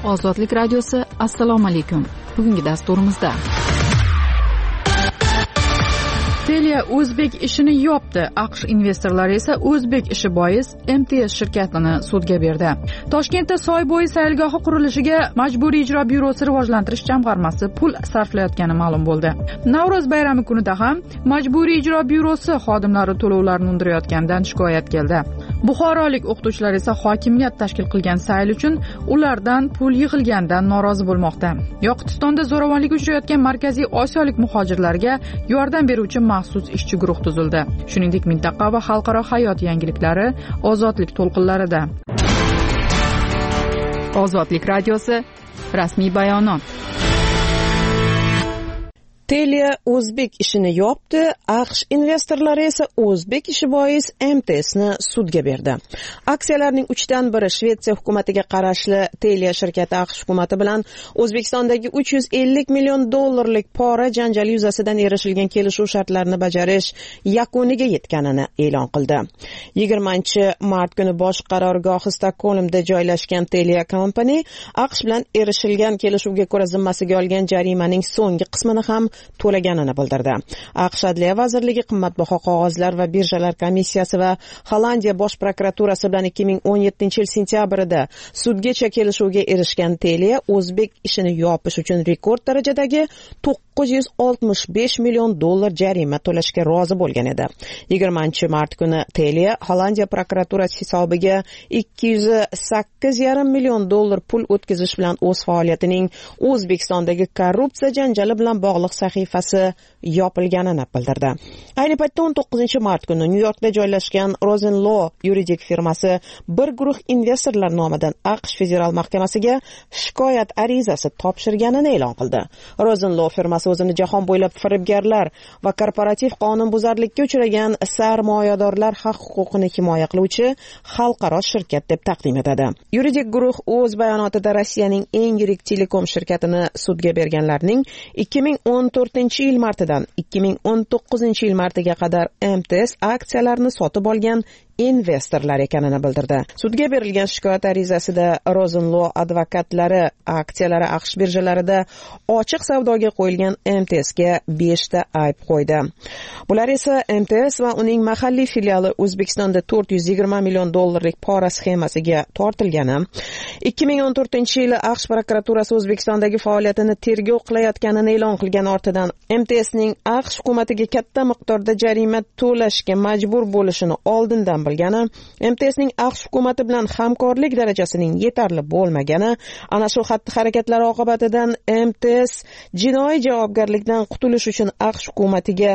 Ozodlik radiosi, assalomu alaykum. Bugungi dasturimizda Telia O'zbek ishini yopdi. AQSh investorlari esa O'zbek ishi bois MTS shirkatini sudga berdi. Toshkentda Soybo'yi sayilgohi qurilishiga Majburiy ijro byurosi rivojlantirish jamg'armasi pul sarflayotgani ma'lum bo'ldi. Navro'z bayrami kunida ham Majburiy ijro byurosi xodimlari to'lovlarni undirayotganidan shikoyat keldi. Buxorolik o'qituvchilar esa hokimiyat tashkil qilgan sayl uchun ulardan pul yig'ilganidan norozi bo'lmoqda. Yoqutistonda zo'ravonlik uchrayotgan Markaziy Osiyolik muhojirlarga yordam beruvchi maxsus ishchi guruh tuzildi. Shuningdek, mintaqa va xalqaro hayot yangiliklari Ozodlik to'lqinlarida. Ozodlik radiosi, rasmiy bayonot. Telia O'zbek ishini yopdi, AQSh investorlari esa O'zbek ishi bois MTSni sudga berdi. Aksiyalarning 1/3 Shvetsiya hukumatiga qarashli Telia shirkati AQSh hukumati bilan O'zbekistondagi 350 million dollarlik pora janjali yuzasidan erishilgan kelishuv shartlarini bajarish yakuniga yetganini e'lon qildi. 20-mart kuni bosh qarorgohi Stokgolmda joylashgan Telia Company AQSh bilan erishilgan kelishuvga ko'ra zimmasiga olgan jarimaning so'nggi qismini ham to'laganini bildirdi. AQSh Adliya vazirligi, qimmatbaho qog'ozlar va birjalar komissiyasi va Hollandiya bosh prokuraturasi bilan 2017-yil sentyabrida sudgacha kelishuvga erishgan Telia O'zbek ishini yopish uchun rekord darajadagi 965 million dollar jarima to'lashga rozi bo'lgan edi. 20-mart kuni Telia Hollandiya prokuraturasi hisobiga 208,5 million dollar pul o'tkazish bilan o'z faoliyatining O'zbekistondagi korrupsiya janjali bilan bog'liq sahifasi yopilganini bildirdi. Ayni paytda 19-mart kuni New Yorkda joylashgan Rosenlaw yuridik firmasi bir guruh investorlar nomidan AQSh federal mahkamasiga shikoyat arizasi topshirganini e'lon qildi. Rosenlaw firmasi o'zini jahon bo'ylab firibgarlar va korporativ qonunbuzarlikka uchragan sarmoyadorlar haq-huquqini himoya qiluvchi xalqaro shirkat deb taqdim etadi. Yuridik guruh o'z bayonotida Rossiyaning eng yirik telekom shirkatini sudga berganlarning 2014-yil martidan 2019-yil martiga qadar MTS aksiyalarini sotib olgan investorlar ekanini bildirdi. Sudga berilgan shikoyat arizasida Rosenlaw advokatlari aksiyalari AQSh birjalarida ochiq savdoga qo'yilgan MTSga 5 ta ayb qo'ydi. Bular esa MTS va uning mahalliy filiali O'zbekistonda 420 million dollarlik pora sxemasiga tortilgani, 2014-yili AQSh prokuraturasi O'zbekistondagi faoliyatini tergov qilayotganini e'lon qilgan ortidan MTSning AQSh hukumatiga katta miqdorda jarima to'lashga majbur bo'lishini oldindan bilgani, MTSning AQSh hukumati bilan hamkorlik darajasining yetarli bo'lmagani, ana shu xatti-harakatlar oqibatidan MTS jinoiy javobgarlikdan qutulish uchun AQSh hukumatiga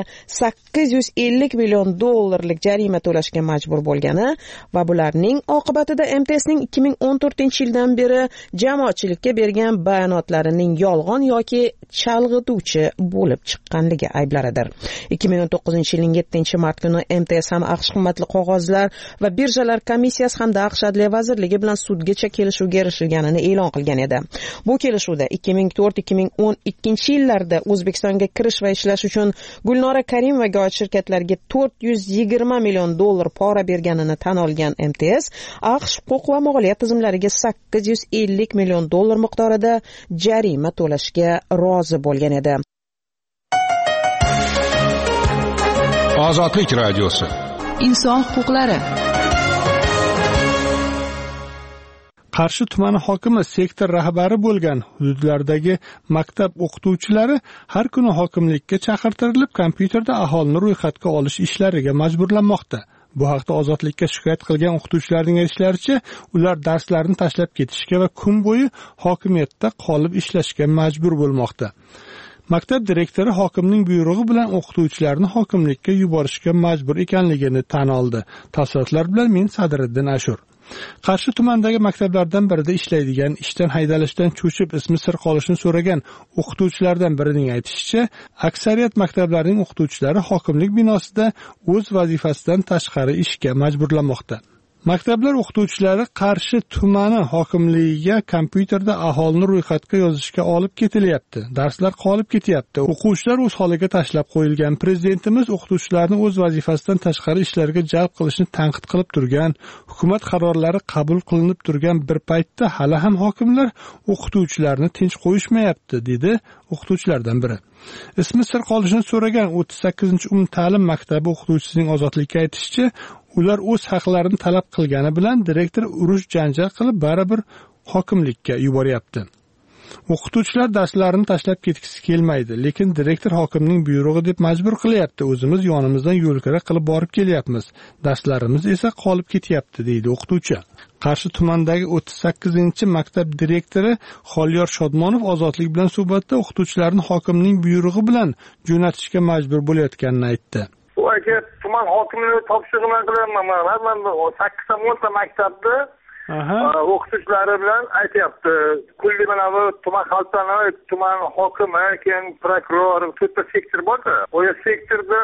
850 million dollarlik jarima to'lashga majbur bo'lgani va bularning oqibatida MTSning 2014-yildan beri jamoatchilikka bergan bayonotlarining yolg'on yoki chalg'ituvchi bo'lib chiqqanligi ayblaridir. 2019-yilning 7-mart kuni MTS ham AQSh qimmatli qog'ozlar va birjalar komissiyasi hamda AQSh Adliya vazirligi bilan sudgacha kelishuvga erishilganini e'lon qilgan edi. Bu kelishuvda 2004-2012-yillarda O'zbekistonga kirish va ishlash uchun Gulnora Karimovaga oid shirkatlarga 420 million dollar pora berganini tan olgan MTS, AQSh huquq va moliya tizimlariga 850 million dollar miqdorida jarima to'lashga rozi bo'lgan edi. Ozodlik radiosi. Inson huquqlari. Qarshi tumani hokimi sektor rahbari bo'lgan hududlardagi maktab o'qituvchilari har kuni hokimlikka chaqirtirilib, kompyuterda aholini ro'yxatga olish ishlariga majburlanmoqda. Bu haqda Ozodlikka shikoyat qilgan o'qituvchilarning aytishlaricha, ular darslarni tashlab ketishga va kun bo'yi hokimiyatda qolib ishlashga majbur bo'lmoqda. Maktab direktori hokimning buyrug'i bilan o'qituvchilarni hokimlikka yuborishga majbur ekanligini tan oldi. Tafsilotlar bilan men Sadriddin Ashur. Qarshi tumanidagi maktablardan birida ishlaydigan, ishdan haydalishdan cho'chib ismi sir qolishini so'ragan o'qituvchilardan birining aytishicha, aksariyat maktablarning o'qituvchilari hokimlik binosida o'z vazifasidan tashqari ishga majburlanmoqda. Maktablar o'qituvchilari Qarshi tumani hokimligiga kompyuterda aholini ro'yxatga yozishga olib ketilyapti. Darslar qolib ketyapti. O'quvchilar o'z holiga tashlab qo'yilgan. Prezidentimiz o'qituvchilarni o'z vazifasidan tashqari ishlarga jalb qilishni tanqid qilib turgan. Hukumat qarorlari qabul qilinib turgan bir paytda hali ham hokimlar o'qituvchilarni tinch qo'yishmayapti, dedi o'qituvchilardan biri. Ismi sir qolishini so'ragan 38-umumta'lim maktabi o'qituvchisining Ozodlikka aytishicha, ular o'z haqlarini talab qilgani bilan direktor urush janjal qilib baribir hokimlikka yuboryapti. O'qituvchilar darslarini tashlab ketgisi kelmaydi, lekin direktor hokimning buyrug'i deb majbur qilyapti. O'zimiz yonimizdan yo'lkira qilib borib kelyapmiz. Darslarimiz esa qolib ketyapti, deydi o'qituvchi. Qarshi tumanidagi 38-maktab direktori Xoliyor Shodmonov Ozodlik bilan suhbatda o'qituvchilarni hokimning buyrug'i bilan jo'natishga majbur bo'layotganini aytdi. Bu aka tuman hokimligi topshirig'i qilyapman. Men 8-10 maktabda o'qituvchilari bilan aytyapti. Kulli mana bu tuman xalqani, tuman hokimi, keyin prokuror, to'rtta sektor bor-ku. O sektorda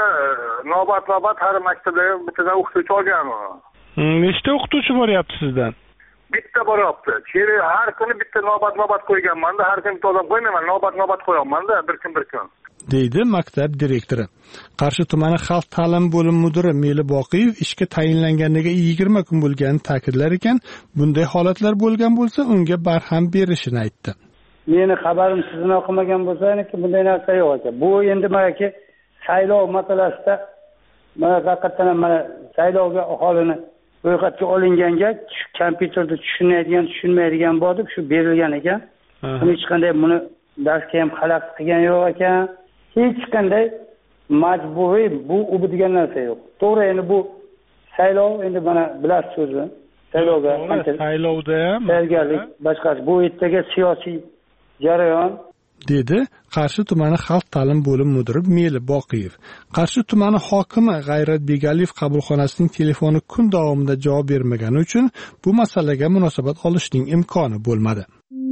navbat har maktabda bittadan o'qituvchi olganman. Nechta o'qituvchi boryapti sizdan? Bitta boryapti. Har kuni bitta navbat qo'yganman-da, har kuni bitta odam qo'ymayman, navbat qo'yaman-da, bir kun. deydi maktab direktori. Qarshi tumani xalq ta'lim bo'lim mudiri Meli Boqiyev ishga tayinlanganiga 20 kun bo'lganini ta'kidlar ekan, bunday holatlar bo'lgan bo'lsa, unga barham berishini aytdi. Meni xabarim sizdan o'qimagan bo'lsa, bunday narsa yo'q ekan. Bu endi menaki saylov masalasida mana faqatdan mana saylovga aholini ro'yxatga olinganga kompyuterda tushunmaydigan bo'lib, shu berilgan ekan. Hech qanday buni darsga ham xalaqit qilgan yo'q ekan. Hech qanday majburiy bu degan narsa yo'q. To'g'ri, endi bu saylov, endi mana bilasiz o'zi. Saylovga saylovda ham tayyorgarlik boshqasi. Bu yerdagi siyosiy jarayon, dedi Qarshi tumani xalq ta'lim bo'lim mudiri Meli Boqiyev. Qarshi tumani hokimi G'ayrat Begaliyev qabulxonasining telefoni kun davomida javob bermagani uchun bu masalaga munosabat olishning imkoni bo'lmadi.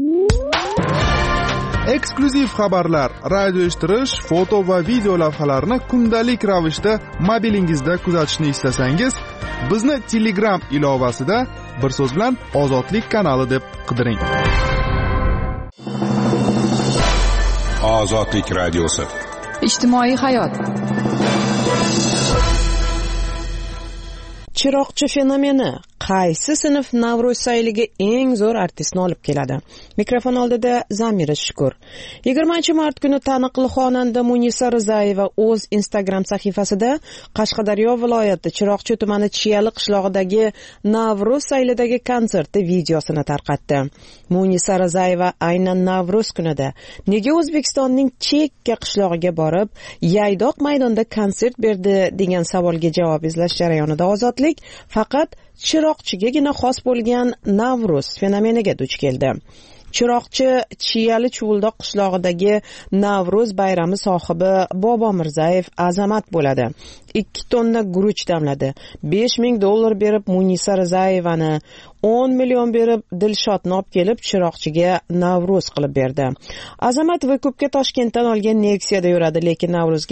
Eksklyuziv xabarlar, radio eshittirish, foto va video lavhalarni kundalik ravishda mobilingizda kuzatishni istasangiz, bizni Telegram ilovasida bir so'z bilan Ozodlik kanali deb qidiring. Ozodlik radiosi. Ijtimoiy hayot. Chiroqchi fenomeni qaysi sinf Navro'z sayliga eng zo'r artistni olib keladi? Mikrofon oldida Zamira Shukur. 20-mart kuni taniqli xonanda Munisa Rizayeva o'z Instagram sahifasida Qashqadaryo viloyati Chiroqchi tumani Chiyali qishlog'idagi Navro'z saylidagi konserti videosini tarqatdi. Munisa Rizayeva aynan Navro'z kunida nega O'zbekistonning chekka qishlog'iga borib, Yaydoq maydonda konsert berdi degan savolga javob izlash jarayonida Ozodlik faqat Chiroqchigagina xos bo'lgan Navro'z fenomeniga duch keldi. Chiroqchi Chiyali Chuvuldoq qishlog'idagi Navro'z bayrami sohibi Bobo Mirzayev azamat bo'ladi. 2 tonna guruch damladi. $5,000 berib Munisa Rizayevani, 10 million berib Dilshodni olib kelib Chiroqchiga Navro'z qilib berdi. Azamat Vakubga Toshkentdan olgan Nexia'da yuradi, lekin Navro'zga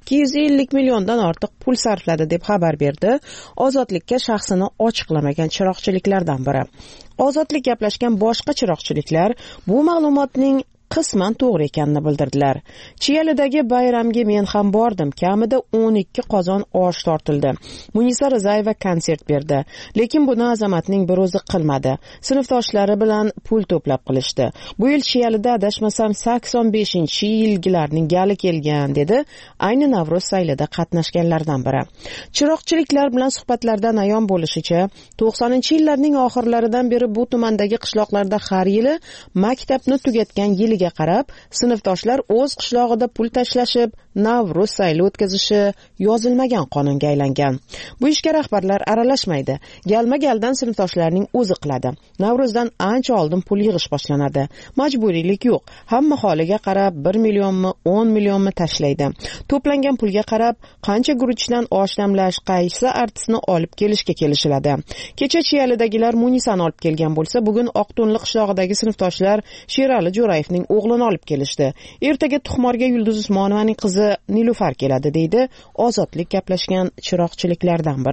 250 milliondan ortiq pul sarfladi deb xabar berdi Ozodlikka shaxsini ochiqlamagan chiroqchiliklardan biri. Ozodlik gaplashgan boshqa chiroqchiliklar bu ma'lumotning qisman to'g'ri ekanini bildirdilar. Chiyalidagi bayramga men ham bordim. Kamida 12 qozon osh tortildi. Munisa Rizayeva konsert berdi. Lekin buni Azamatning bir o'zi qilmadi. Sinfdoshlari bilan pul to'plab qilishdi. Bu yil Chiyalida adashmasam 85-yilgilarning gali kelgan, dedi ayni Navro'z saylida qatnashganlardan biri. Chiroqchiliklar bilan suhbatlardan ayon bo'lishicha, 90-yillarning oxirlaridan beri bu tumandagi qishloqlarda har yili maktabni tugatgan yiliga qarab sinfdoshlar o'z qishlog'ida pul tashlashib Navro'z sayli o'tkazishi yozilmagan qonunga aylangan. Bu ishga rahbarlar aralashmaydi. Galma-galdan sinfdoshlarning o'zi qiladi. Navro'zdan ancha oldin pul yig'ish boshlanadi. Majburiylik yo'q. Hamma holiga qarab 1 millionmi, 10 millionmi tashlaydi. To'plangan pulga qarab qancha guruchdan osh damlash, qaysi artistni olib kelishga kelishiladi. Kecha Chiyalidagilar Munisani olib kelgan bo'lsa, bugun Oqto'nli qishlog'idagi sinfdoshlar Sherali Jo'rayevning o'g'lini olib kelishdi. Ertaga Tuxmorga Yulduz Usmonovaning qizi Nilufar keladi, deydi Ozodlik gaplashgan chiroqchiliklardan biri.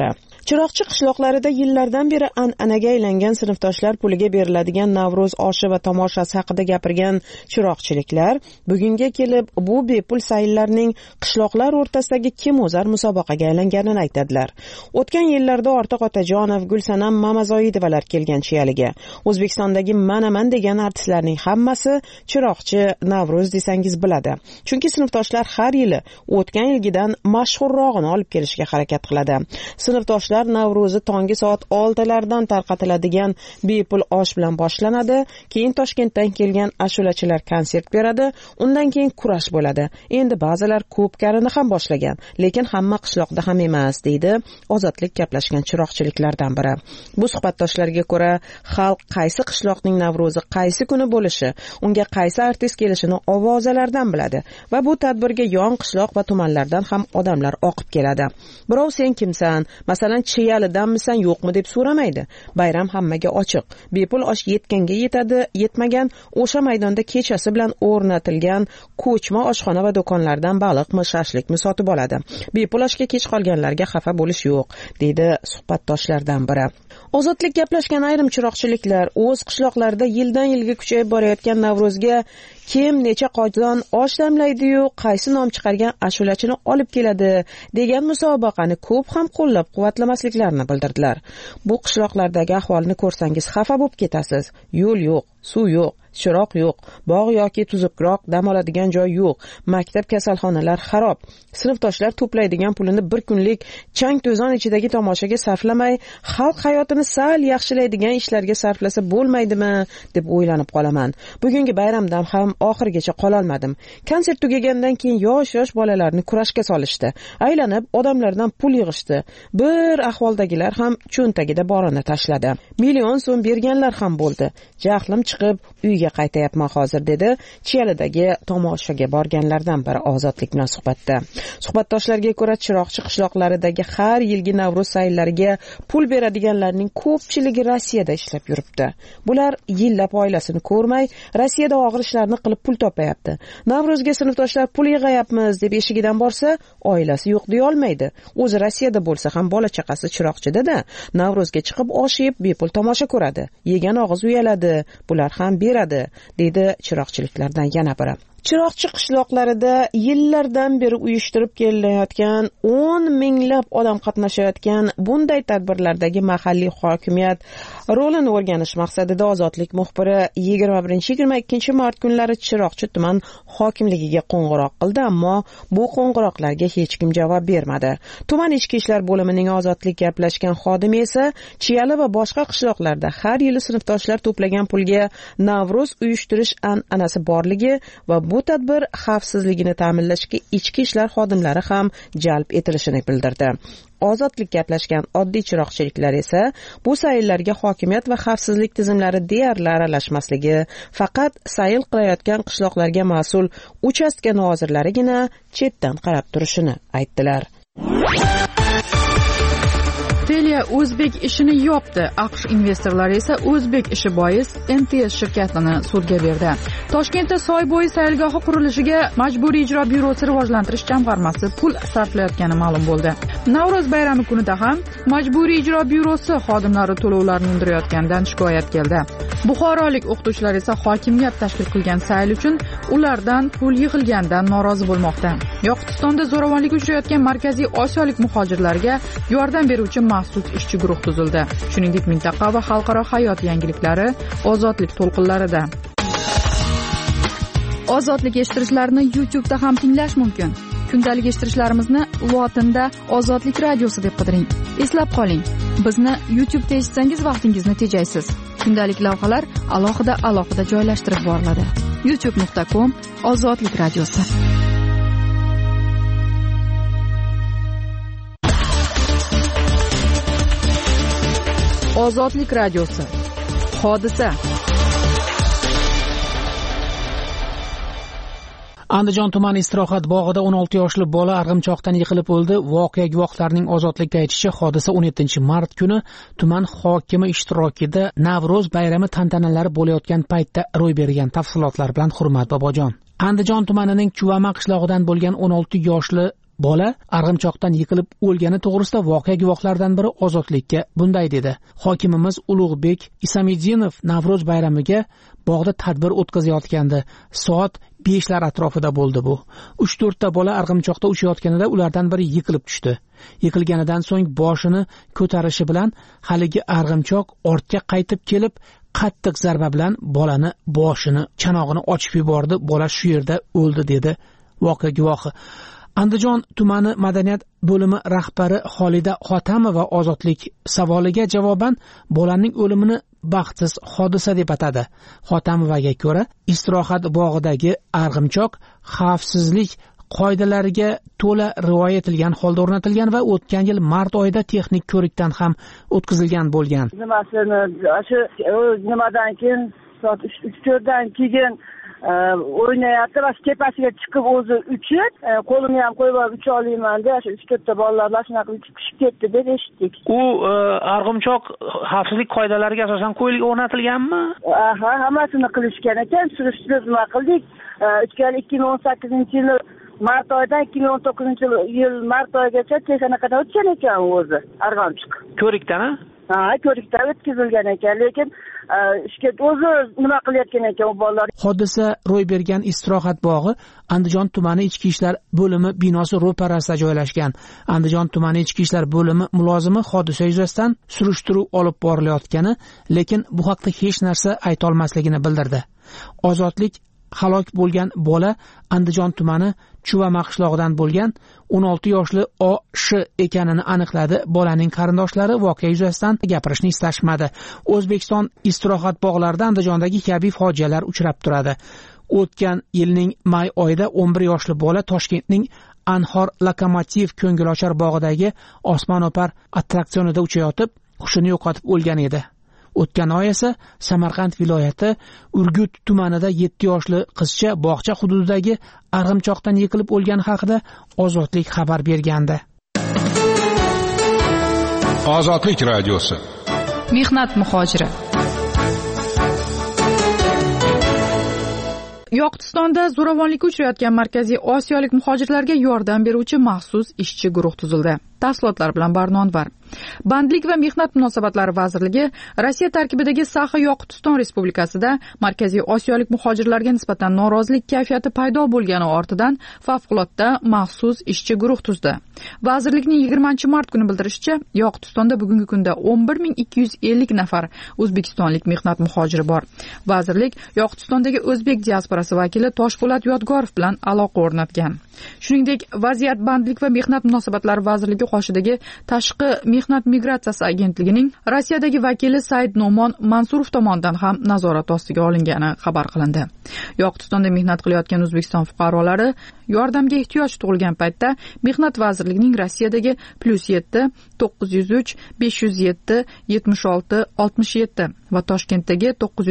Chiroqchi qishloqlarida yillardan beri an'anaga aylangan sinfdoshlar puliga beriladigan Navro'z oshi va tomoshasi haqida gapirgan chiroqchiliklar bugunga kelib bu bepul sayllarning qishloqlar o'rtasidagi kim o'zar musobaqaga aylanganini aytadilar. O'tgan yillarda Ortiq Otajonov, Gulsanam Mamazoidovalar kelgan Chiyaliga. O'zbekistondagi Manaman degan artistlarning hammasi chiroqchi Navro'z desangiz biladi. Chunki sinfdoshlar har yili o'tgan yilgidan mashhurrog'ini olib kelishga harakat qiladi. Sinfdoshlar Navro'zi tongi soat 6lardan tarqatiladigan bepul osh bilan boshlanadi. Keyin Toshkentdan kelgan ashulachilar konsert beradi. Undan keyin kurash bo'ladi. Endi ba'zilar ko'pkarini ham boshlagan, lekin hamma qishloqda ham emas, deydi Ozodlik gaplashgan chiroqchiliklardan biri. Bu suhbatdoshlarga ko'ra, xalq qaysi qishloqning Navro'zi qaysi kuni bo'lishi, unga qaysi artist kelishini ovozalardan biladi va bu tadbirga yon qishloq va tumanlardan ham odamlar oqib keladi. Birov sen kimsan? Masalan, Chiyalidanmisan, yo'qmi deb so'ramaydi. Bayram hammaga ochiq. Bepul osh yetganga yetadi, yetmagan o'sha maydonda kechasi bilan o'rnatilgan ko'chma oshxona va do'konlardan baliqmi, shashlikmi sotib oladi. Bepul oshga kech qolganlarga xafa bo'lish yo'q, deydi suhbatdoshlardan biri. Ozodlik gaplashgan ayrim chiroqchiliklar o'z qishloqlarida yildan yilga kuchayib borayotgan Navro'zga kim necha qozon osh damlaydi-yu, qaysi nom chiqargan ashulachini olib keladi degan musobaqani ko'p ham qo'llab-quvvatlamasliklarini bildirdilar. Bu qishloqlardagi ahvolni ko'rsangiz xafa bo'lib ketasiz. Yo'l yo'q, suv yo'q, chiroq yo'q, bog' yoki tuzukroq dam oladigan joy yo'q, maktab, kasalxonalar xarob. Sinfdoshlar to'playdigan pulini bir kunlik chang-to'zon ichidagi tomoshaga sarflamay, xalq hayotini sal yaxshilaydigan ishlarga sarflasa bo'lmaydimi deb o'ylanib qolaman. Bugungi bayramdan ham oxirgacha qol olmadim. Konsert tugagandan keyin yosh bolalarni kurashga solishdi. Aylanib odamlardan pul yig'ishdi. Bir ahvoldagilar ham cho'ntagida borini tashladi. Million so'm berganlar ham bo'ldi. Jahlim chiqib uyga qaytayapman hozir, dedi Chiyalidagi tomoshaga borganlardan biri Ozodlik bilan suhbatda. Suhbatdoshlarga ko'ra, chiroqchi qishloqlaridagi har yilgi Navro'z sayllariga pul beradiganlarning ko'pchiligi Rossiyada ishlab yuribdi. Bular yillab oilasini ko'rmay, Rossiyada og'ir ishlarni qilib pul topayapti. Navro'zga sinfdoshlar pul yig'ayapmiz deb eshigidan borsa, oilasi yo'q deya olmaydi. O'zi Rossiyada bo'lsa ham bola chaqasi chiroqchida-da, Navro'zga chiqib osh yeb bepul tomosha ko'radi. Yegan og'iz uyaladi, bular ham beradi, deydi chiroqchiliklardan yana biri. Chiroqchi qishloqlarida yillardan beri uyushtirib kelilayotgan 10 minglab odam qatnashayotgan bunday tadbirlardagi mahalliy hokimiyat rolini o'rganish maqsadida Ozodlik muxbiri 21-22 mart kunlari Chiroqchi tuman hokimligiga qo'ng'iroq qildi, ammo bu qo'ng'iroqlarga hech kim javob bermadi. Tuman ichki ishlar bo'limining Ozodlik gaplashgan xodimi esa Chiyali va boshqa qishloqlarda har yili sinfdoshlar to'plagan pulga Navro'z uyushtirish an'anasi borligi va bu tadbir xavfsizligini ta'minlashga ichki ishlar xodimlari ham jalb etilishini bildirdi. Ozodlik gaplashgan oddiy chiroqchiliklar esa bu sayllarga hokimiyat va xavfsizlik tizimlari deyarli aralashmasligi, faqat sayl qilayotgan qishloqlarga mas'ul uchastka nozirlarigina chetdan qarab turishini aytdilar. Telia O'zbek ishini yopdi. AQSh investorlari esa O'zbek ishi bois MTS shirkatini sudga berdi. Toshkentda Soybo'yi sayilgohi qurilishiga Majburiy ijro byurosi rivojlantirish jamg'armasi pul sarflayotgani ma'lum bo'ldi. Navro'z bayrami kunida ham Majburiy ijro byurosi xodimlari to'lovlarni undirayotganidan shikoyat keldi. Buxorolik o'qituvchilar esa hokimiyat tashkil qilgan sayl uchun ulardan pul yig'ilganidan norozi bo'lmoqda. Yoqutistonda zo'ravonlikka uchrayotgan Markaziy Osiyolik muhojirlarga yordam beruvchi maxsus ishchi guruh tuzildi. Shuningdek, mintaqa va xalqaro hayot yangiliklari Ozodlik to'lqinlarida. Ozodlik eshittirishlarni YouTube'da ham tinglash mumkin. Kundalik eshittirishlarimizni lotinda Ozodlik radiosi deb qidiring. Eslab qoling, bizni YouTube'da eshitsangiz vaqtingizni tejaysiz. Kundalik lavhalar alohida joylashtirib boriladi. youtube.com/Ozodlik radiosi. Ozodlik radiosi. Hodisa. Andijon tumani istirohat bog'ida 16 yoshli bola arg'imchoqdan yiqilib o'ldi. Voqea guvohlarining Ozodlikka aytishicha, hodisa 17-mart kuni tuman hokimi ishtirokida Navro'z bayrami tantanalari bo'layotgan paytda ro'y bergan. Tafsilotlar bilan Hurmat Bobojon. Andijon tumanining Chuvama qishlog'idan bo'lgan 16 yoshli bola arg'imchoqdan yiqilib o'lgani to'g'risida voqea guvohlaridan biri Ozodlikka bunday dedi: hokimimiz Ulug'bek Isamidinov Navro'z bayramiga bog'da tadbir o'tkazayotgandi. Soat 5lar atrofida bo'ldi bu. 3-4 ta bola arg'imchoqda uchayotganida ulardan biri yiqilib tushdi. Yiqilganidan so'ng boshini ko'tarishi bilan haligi arg'imchoq ortga qaytib kelib, qattiq zarba bilan bolani boshini, chanog'ini ochib yubordi. Bola shu yerda o'ldi dedi voqea guvohi. Andijon tumani madaniyat bo'limi rahbari Xolida Xotamova Ozodlik savoliga javoban bolaning o'limini baxtsiz hodisa deb atadi. Xotamovaga ko'ra, istirohat bog'idagi arg'imchoq xavfsizlik qoidalariga to'la rioya etilgan holda o'rnatilgan va o'tgan yil mart oyida texnik ko'rikdan ham o'tkazilgan bo'lgan. Nimadan keyin soat 3-4 dan keyin o'ynayapti va tepasiga chiqib o'zi uchib, qo'limni ham qo'yib olib ucha olmayman deb, 3-4 ta bolalar shunaqa uchib ketdi deb eshitdik. U arg'imchoq xavfsizlik qoidalariga asosan qo'yilib o'rnatilganmi? Hammasini qilishgan ekan, surishtirib nima qildik. 2018-yil mart oyidan 2019-yil mart oyigacha texnikadan o'tgan ekan o'zi arg'imchoq. Ko'rikdan? Ko'rikdan o'tkazilgan ekan, lekin o'zi nima qilayotgan ekan u bolalar. Hodisa ro'y bergan istirohat bog'i Andijon tumani ichki ishlar bo'limi binosi ro'parasida joylashgan. Andijon tumani ichki ishlar bo'limi mulozimi hodisa yuzasidan surishtiruv olib borilayotgani, lekin bu haqda hech narsa ayta olmasligini bildirdi. Ozodlik halok bo'lgan bola Andijon tumani Chuvama qishlog'idan bo'lgan 16 yoshli O.Sh ekanini aniqladi. Bolaning qarindoshlari voqea yuzasidan gapirishni istashmadi. O'zbekiston istirohat bog'larida Andijondagi kabi fojialar uchrab turadi. O'tgan yilning may oyida 11 yoshli bola Toshkentning Anhor Lokomotiv ko'ngilochar bog'idagi osmono'par attraksionida uchayotib, hushini yo'qotib o'lgan edi. O'tgan oy esa Samarqand viloyati Urgut tumanida 7 yoshli qizcha bog'cha hududidagi arg'imchoqdan yiqilib o'lgani haqida Ozodlik xabar bergandi. Ozodlik radiosi. Mehnat muhojiri. Yoqutistonda zo'ravonlikka uchrayotgan Markaziy Osiyolik muhojirlarga yordam beruvchi maxsus ishchi guruh tuzildi. Tafsilotlar bilan Barnonvar. Bandlik va mehnat munosabatlari vazirligi Rossiya tarkibidagi Saxa-Yoqutiston Respublikasida Markaziy Osiyolik muhojirlarga nisbatan norozilik kayfiyati paydo bo'lgani ortidan favqulodda maxsus ishchi guruh tuzdi. Vazirlikning 20-mart kuni bildirishicha, Yoqutistonda bugungi kunda 11.250 nafar o'zbekistonlik mehnat muhojiri bor. Vazirlik Yoqutistondagi o'zbek diasporasi vakili Toshpo'lat Yodgorov bilan aloqa o'rnatgan. Shuningdek, vaziyat bandlik va mehnat munosabatlari vazirligi qoshidagi tashqi mehnat migratsiyasi agentligining Rossiyadagi vakili Said Nomon Mansurov tomonidan ham nazorat ostiga olingani xabar qilindi. Yoqutistonda mehnat qilayotgan O'zbekiston fuqarolari yordamga ehtiyoj tug'ilgan paytda mehnat vazirligining Rossiyadagi +7 903 507 76 67 va Toshkentdagi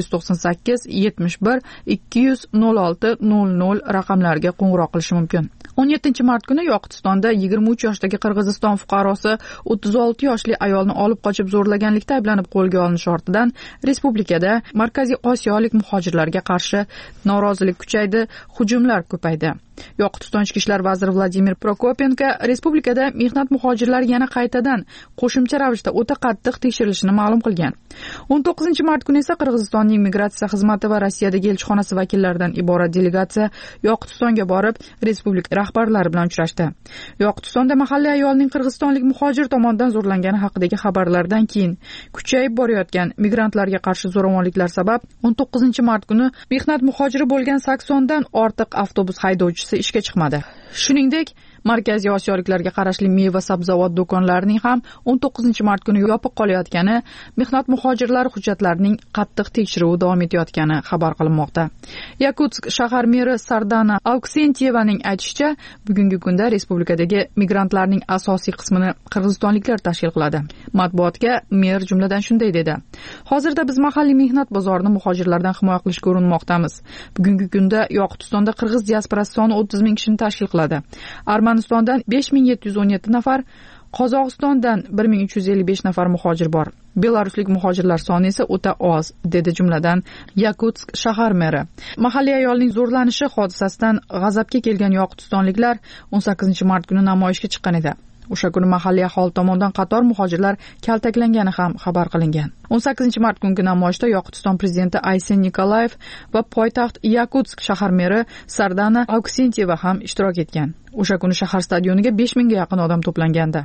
998 71 200 06 00 raqamlariga qo'ng'iroq qilishi mumkin. 17-mart kuni Yoqutistonda 23 yoshdagi Qirg'iziston fuqarosi 36 yoshli ayolni olib qochib zo'rlaganlikda ayblanib qo'lga olinish ortidan respublikada Markaziy Osiyolik muhojirlarga qarshi norozilik kuchaydi, hujumlar ko'paydi. Yoqutiston ichki ishlar vaziri Vladimir Prokopenko respublikada mehnat muhojirlari yana qaytadan qo'shimcha ravishda o'ta qattiq tekshirilishini ma'lum qilgan. 19-mart kuni esa Qirg'izistonning migratsiya xizmati va Rossiyadagi elchixonasi vakillaridan iborat delegatsiya Yoqutistonga borib, respublika rahbarlari bilan uchrashdi. Yoqutistonda mahalliy ayolning qirg'izistonlik muhojir tomonidan zo'rlangani haqidagi xabarlardan keyin kuchayib borayotgan migrantlarga qarshi zo'ravonliklar sabab 19-mart kuni mehnat muhojiri bo'lgan 80 dan ortiq avtobus haydovchisi ishga chiqmadi. Shuningdek, Markaziy Osiyoliklarga qarashli meva-sabzavot do'konlarining ham 19-mart kuni yopiq qolayotgani, mehnat muhojirlari hujjatlarining qattiq tekshiruvi davom etayotgani xabar qilinmoqda. Yakutsk shahar meri Sardana Auksentiyevaning aytishicha, bugungi kunda respublikadagi migrantlarning asosiy qismini qirg'izistonliklar tashkil qiladi. Matbuotga mer jumladan shunday dedi: "Hozirda biz mahalliy mehnat bozorini muhojirlardan himoya qilishga urinmoqdamiz. Bugungi kunda Yoqutistonda qirg'iz diasporasi soni 30 ming kishini tashkil qiladi. Armanistondan 5717 nafar, Qozog'istondan 1355 nafar muhojir bor. Belaruslik muhojirlar soni esa o'ta oz, dedi jumladan Yakutsk shahar meri. Mahalliy ayolning zo'rlanishi hodisasidan g'azabga kelgan yoqutistonliklar 18 mart kuni namoyishga chiqqan edi. O'sha kuni mahalliy aholi tomonidan qator muhojirlar kaltaklangani ham xabar qilingan. 18 mart kungi namoyishda Yoqutiston prezidenti Aysen Nikolayev va poytaxt Yakutsk shahar meri Sardana Auksentiyeva ham ishtirok etgan. O'sha kuni shahar stadioniga 5000 ga yaqin odam to'plangandi.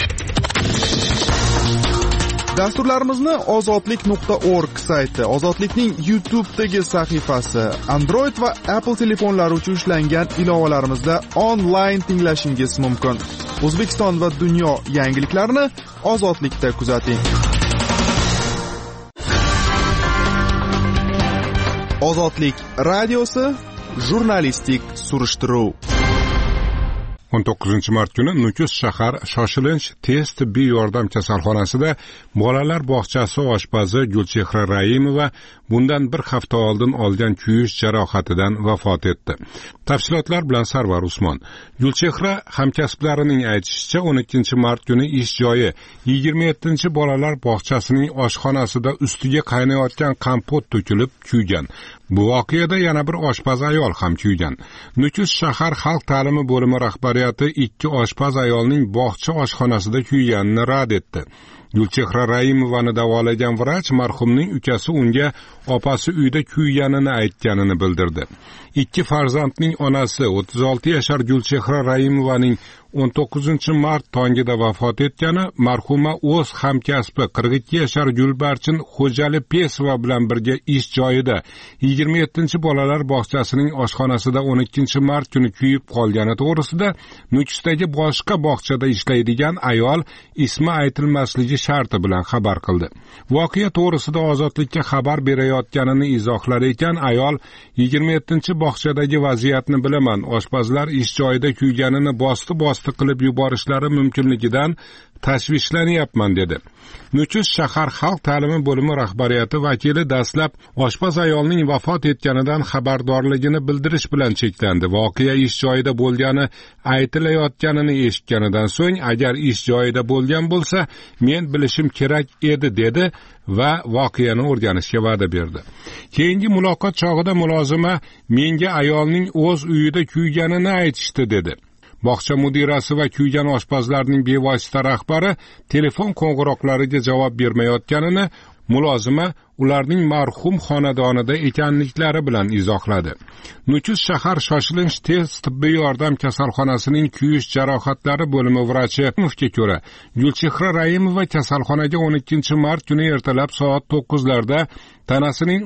Dasturlarimizni ozodlik.org sayti, Ozodlikning YouTube'dagi sahifasi, Android va Apple telefonlari uchun ishlangan ilovalarimizda onlayn tinglashingiz mumkin. O'zbekiston va dunyo yangiliklarini Ozodlikda kuzating. Ozodlik radiosi jurnalistik surishtiruv. 19 mart kuni Nukus shahar shoshilinch tez tibbiy yordam kasalxonasida bolalar bog'chasi oshpazi Gulchehra Raimova bundan bir hafta oldin olgan kuyish jarohatidan vafot etdi. Tafsilotlar bilan Sarvar Usmon. Gulchehra hamkasblarining aytishicha 12 mart kuni ish joyi 27 bolalar bog'chasining oshxonasida ustiga qaynayotgan kompot to'kilib kuygan. Bu voqeada yana bir oshpaz ayol ham kuygan. Nukus shahar xalq ta'limi bo'limi rahbariyati ikki oshpaz ayolning bog'cha oshxonasida kuyganini rad etdi. Gulchehra Raimovani davolagan vrach marhumning ukasi unga opasi uyda kuyganini aytganini bildirdi. Ikki farzandning onasi 36 yashar Gulchehra Raimovaning 19 mart tongida vafot etgani, marhuma o'z hamkasbi 42 yashar Gulbarchin Xo'jalipesova bilan birga ish joyida 27 bolalar bog'chasining oshxonasida 12 mart kuni kuyib qolgani to'g'risida Nukusdagi boshqa bog'chada ishlaydigan ayol ismi aytilmasligi sharti bilan xabar qildi. Voqea to'g'risida Ozodlikka xabar berayotganini izohlar ekan, ayol 27 bog'chadagi vaziyatni bilaman, oshpazlar ish joyida kuyganini bosti qilib yuborishlari mumkinligidan tashvishlanyapman dedi. Nukus shahar xalq ta'limi bo'limi rahbariyati vakili dastlab oshpaz ayolning vafot etganidan xabardorligini bildirish bilan cheklandi. Voqea ish joyida bo'lgani aytilayotganini eshitganidan so'ng, agar ish joyida bo'lgan bo'lsa, men bilishim kerak edi dedi va voqeani o'rganishga va'da berdi. Keyingi muloqot chog'ida mulozima menga ayolning o'z uyida kuyganini aytishdi dedi. Bog'cha mudirasi va kuygan oshpazlarning bevosita rahbari telefon qo'ng'iroqlariga javob bermayotganini mulozima ularning marhum xonadonida ekanliklari bilan izohladi. Nukus shahar shoshilinch tez tibbiy yordam kasalxonasining kuyish jarohatlari bo'limi vrachiga ko'ra, Gulchehra Raimova kasalxonaga 12 mart kuni ertalab soat 9 larda tanasining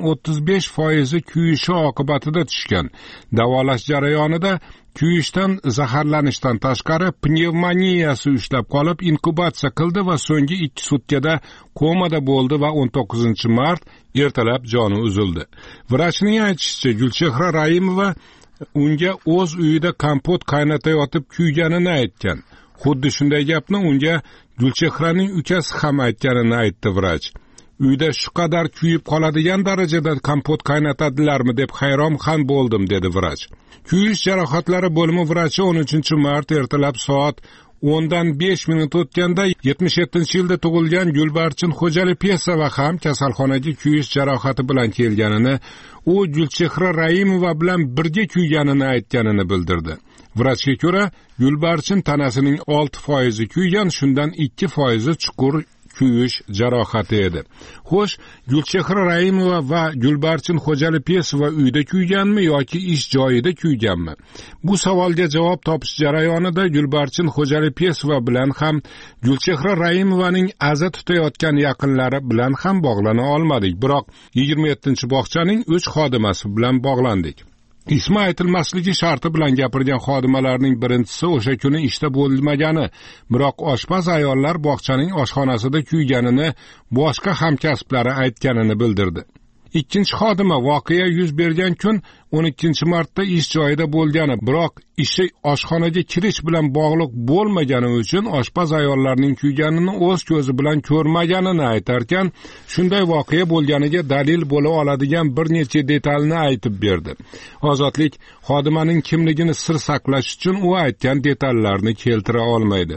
35% kuyishi oqibatida tushgan. Davolash jarayonida kuyishdan zaharlanishdan tashqari pnevmoniyasi ushlab qolib inkubatsiya qildi va so'nggi 2 sutkada komada bo'ldi va 19 mart ertalab joni uzildi. Vrachning aytishicha, Gulchehra Raimova unga o'z uyida kompot qaynatayotib kuyganini aytgan. Xuddi shunday gapni unga Gulchehraning ukasi ham aytganini aytdi vrach. Uyda shu qadar kuyib qoladigan darajada kompot qaynatadilarmi deb hayron ham bo'ldim dedi vrach. Kuyish jarohatlari bo'limi vrachi 13 mart ertalab soat 10dan 5 minut o'tganda 77-yilda tug'ilgan Gulbarchin Xo'jalipesova ham kasalxonaga kuyish jarohati bilan kelganini, u Gulchehra Raimova bilan birga kuyganini aytganini bildirdi. Vrachga ko'ra, Gulbarchin tanasining 6% kuygan, shundan 2% chuqur kuyish jarohati edi. Xo'sh, Gulchehra Raimova va Gulbarchin Xo'jalipesova uyda kuyganmi yoki ish joyida kuyganmi? Bu savolga javob topish jarayonida Gulbarchin Xo'jalipesova bilan ham Gulchehra Raimovaning aza tutayotgan yaqinlari bilan ham bog'lana olmadik, biroq 27-bog'chaning 3 xodimasi bilan bog'landik. Ismi aytilmasligi sharti bilan gapirgan xodimalarning birinchisi o'sha kuni ishda bo'lmagani, biroq oshpaz ayollar bog'chaning oshxonasida kuyganini boshqa hamkasblari aytganini bildirdi. Ikkinchi xodima voqea yuz bergan kun 12 martda ish joyida bo'lgani, biroq ishi oshxonaga kirish bilan bog'liq bo'lmagani uchun oshpaz ayollarning kuyganini o'z ko'zi bilan ko'rmaganini aytarkan, shunday voqea bo'lganiga dalil bo'la oladigan bir necha detalni aytib berdi. Ozodlik xodimaning kimligini sir saqlash uchun u aytgan detallarni keltira olmaydi.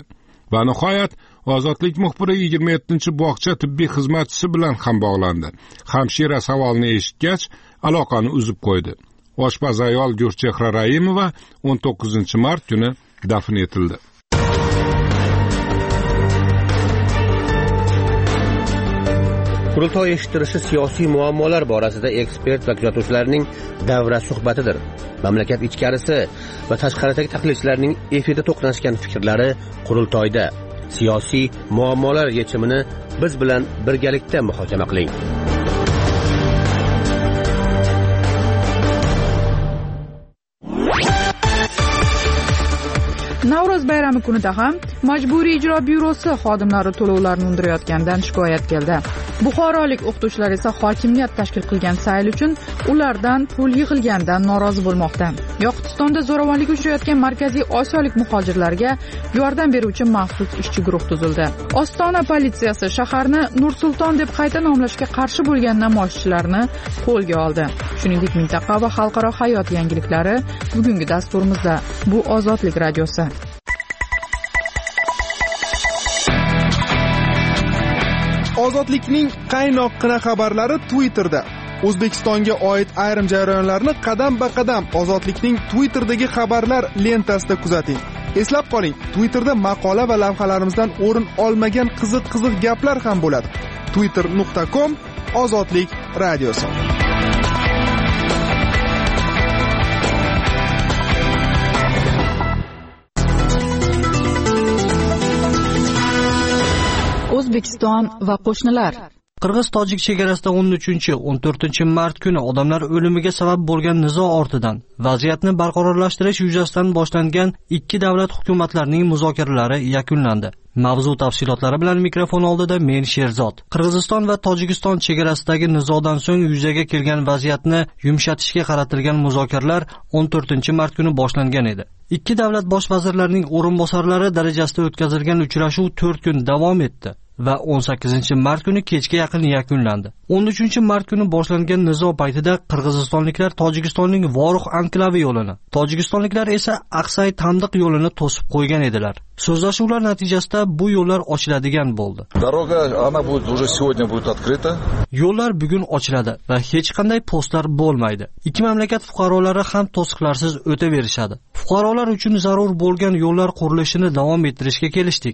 Va nihoyat Ozodlik muxbiri 27-bog'cha tibbiy xizmatchisi bilan ham bog'landi. Hamshira savolni eshitgach, aloqani uzib qo'ydi. Oshpaz ayol Gulchehra Raimova 19-mart kuni dafn etildi. Qurultoy eshittirishi siyosiy muammolar borasida ekspert va kuzatuvchilarning davra suhbatidir. Mamlakat ichkarisi va tashqaridagi tahlilchilarning efirda to'qnashgan fikrlari qurultoyda. Siyosiy muammolar yechimini biz bilan birgalikda muhokama qiling. Navro'z bayrami kunida ham Majburiy ijro byurosi xodimlari to'lovlarni undirayotganidan shikoyat keldi. Buxorolik o'qituvchilar esa hokimiyat tashkil qilgan sayl uchun ulardan pul yig'ilganidan norozi bo'lmoqda. Yoqutistonda zo'ravonlikka uchrayotgan Markaziy Osiyolik muhojirlarga yordam beruvchi maxsus ishchi guruh tuzildi. Ostona politsiyasi shaharni Nur-Sulton deb qayta nomlashga qarshi bo'lgan namoyishchilarni qo'lga oldi. Shuningdek, mintaqa va xalqaro hayot yangiliklari bugungi dasturimizda. Bu Ozodlik radiosi. Ozodlikning qaynoqqina xabarlari Twitterda. O'zbekistonga oid ayrim jarayonlarni qadam-ba-qadam Ozodlikning Twitterdagi xabarlar lentasida kuzating. Eslab qoling, Twitterda maqola va lavhalarimizdan o'rin olmagan qiziq-qiziq gaplar ham bo'ladi. twitter.com/Ozodlik radiosi. O'zbekiston va qo'shnilar. Qirg'iz-tojik chegarasida 13-14 mart kuni odamlar o'limiga sabab bo'lgan nizo ortidan vaziyatni barqarorlashtirish yuzasidan boshlangan ikki davlat hukumatlarining muzokaralari yakunlandi. Mavzu tafsilotlari bilan mikrofon oldida men Sherzod. Qirg'iziston va Tojikiston chegarasidagi nizodan so'ng yuzaga kelgan vaziyatni yumshatishga qaratilgan muzokaralar 14-mart kuni boshlangan edi. Ikki davlat bosh vazirlarining o'rinbosarlari darajasida o'tkazilgan uchrashuv 4 kun davom etdi va 18-mart kuni kechga yaqin yakunlandi. 13-mart kuni boshlangan nizo paytida qirg'izistonliklar Tojikistonning Voruh anklavi yo'lini, tojikistonliklar esa Aqsay Tandiq yo'lini to'sib qo'ygan edilar. So'zlashuvlar natijasida bu yo'llar ochiladigan bo'ldi. Yo'llar bugun ochiladi va hech qanday postlar bo'lmaydi. Ikki mamlakat fuqarolari ham to'siqlarsiz o'taverishadi. Fuqarolar uchun zarur bo'lgan yo'llar qurilishini davom ettirishga kelishdik.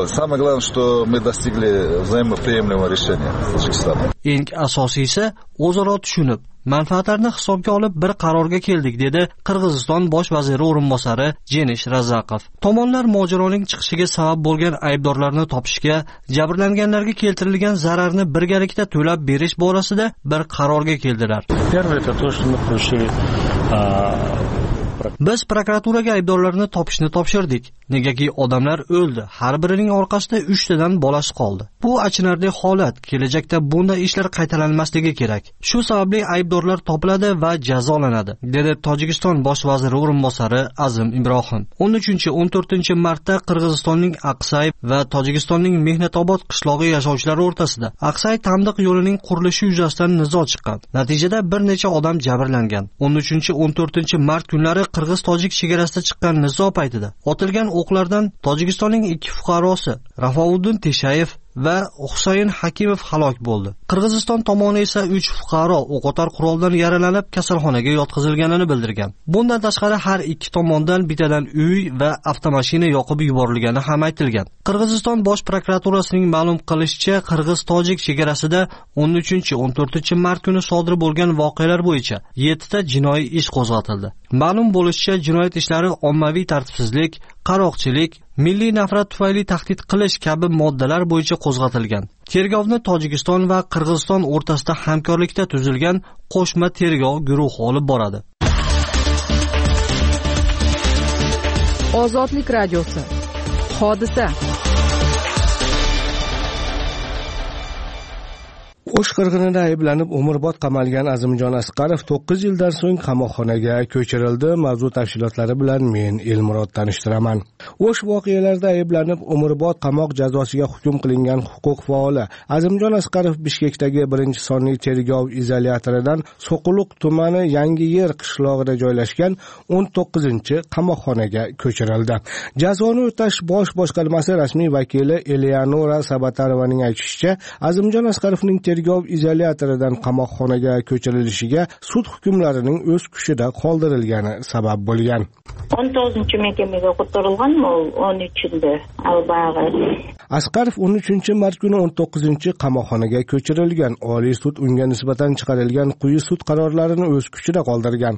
Eng asosiysi o'zaro tushunib, manfaatlarni hisobga olib bir qarorga keldik, dedi Qirg'iziston bosh vaziri o'rinbosari Jenish Razaqov. Tomonlar mojaroning chiqishiga sabab bo'lgan aybdorlarni topishga, jabrlanganlarga keltirilgan zararni birgalikda to'lab berish borasida bir qarorga keldilar. Biz prokuraturaga aybdorlarni topishni topshirdik. Negaki odamlar o'ldi. Har birining orqasida 3 tadan bolasi qoldi. Bu achinarli holat. Kelajakda bunday ishlar qaytalanmasligi kerak. Shu sababli aybdorlar topiladi va jazolanadi, dedi Tojikiston bosh vaziri o'rinbosari Azim Ibrohim. 13-14-martda Qirg'izistonning Aqsay va Tojikistonning Mehnatobod qishlog'i yashovchilari o'rtasida Aqsay Tandiq yo'lining qurilishi yuzasidan nizo chiqqan. Natijada bir necha odam jabrlangan. 13-14-mart kunlari Qirg'iz-tojik chegarasida chiqqan nizo paytida otilgan o'qlardan Tojikistonning 2 fuqarosi Rafavuddin Teshayev va Husayn Hakimov halok bo'ldi. Qirg'iziston tomoni esa 3 fuqaro o'qotar quroldan yaralanib kasalxonaga yotqizilganini bildirgan. Bundan tashqari har ikki tomondan bittadan uy va avtomashina yoqib yuborilgani ham aytilgan. Qirg'iziston bosh prokuraturasining ma'lum qilishicha, Qirg'iz-tojik chegarasida 13-14 mart kuni sodir bo'lgan voqealar bo'yicha 7 ta jinoiy ish qo'zg'atildi. Ma'lum bo'lishicha, jinoyat ishlari ommaviy tartibsizlik, qaroqchilik, milliy nafrat tufayli tahdid qilish kabi moddalar bo'yicha qo'zg'atilgan. Tergovni Tojikiston va Qirg'iziston o'rtasida hamkorlikda tuzilgan qo'shma tergov guruhi olib boradi. Ozodlik radiosi. Hodisa. O'sh qirg'inida ayblanib umrbod qamalgan Azimjon Asqarov 9 yildan so'ng qamoqxonaga ko'chirildi. Mavzu tafsilotlari bilan men Elmurod tanishtiraman. O'sh voqealarida ayblanib umrbod qamoq jazosiga hukm qilingan huquq faoli Azimjon Asqarov Bishkekdagi 1-sonli tergov izolyatoridan So'quluq tumani Yangiyer qishlog'ida joylashgan 19-qamoqxonaga ko'chirildi. Jazoni o'tash bosh boshqarmasi rasmiy vakili Eleonora Sabatarovaning aytishicha, Azimjon Asqarovning tergov izolyatoridan qamoqxonaga ko'chirilishiga sud hukmlarining o'z kuchida qoldirilgani sabab bo'lgan. 19-mahkamaga ko'tarilgan, 13-da albayg'i. Asqarov 13-mart kuni 19-qamoqxonaga ko'chirilgan. Oliy sud unga nisbatan chiqarilgan quyi sud qarorlarini o'z kuchida qoldirgan.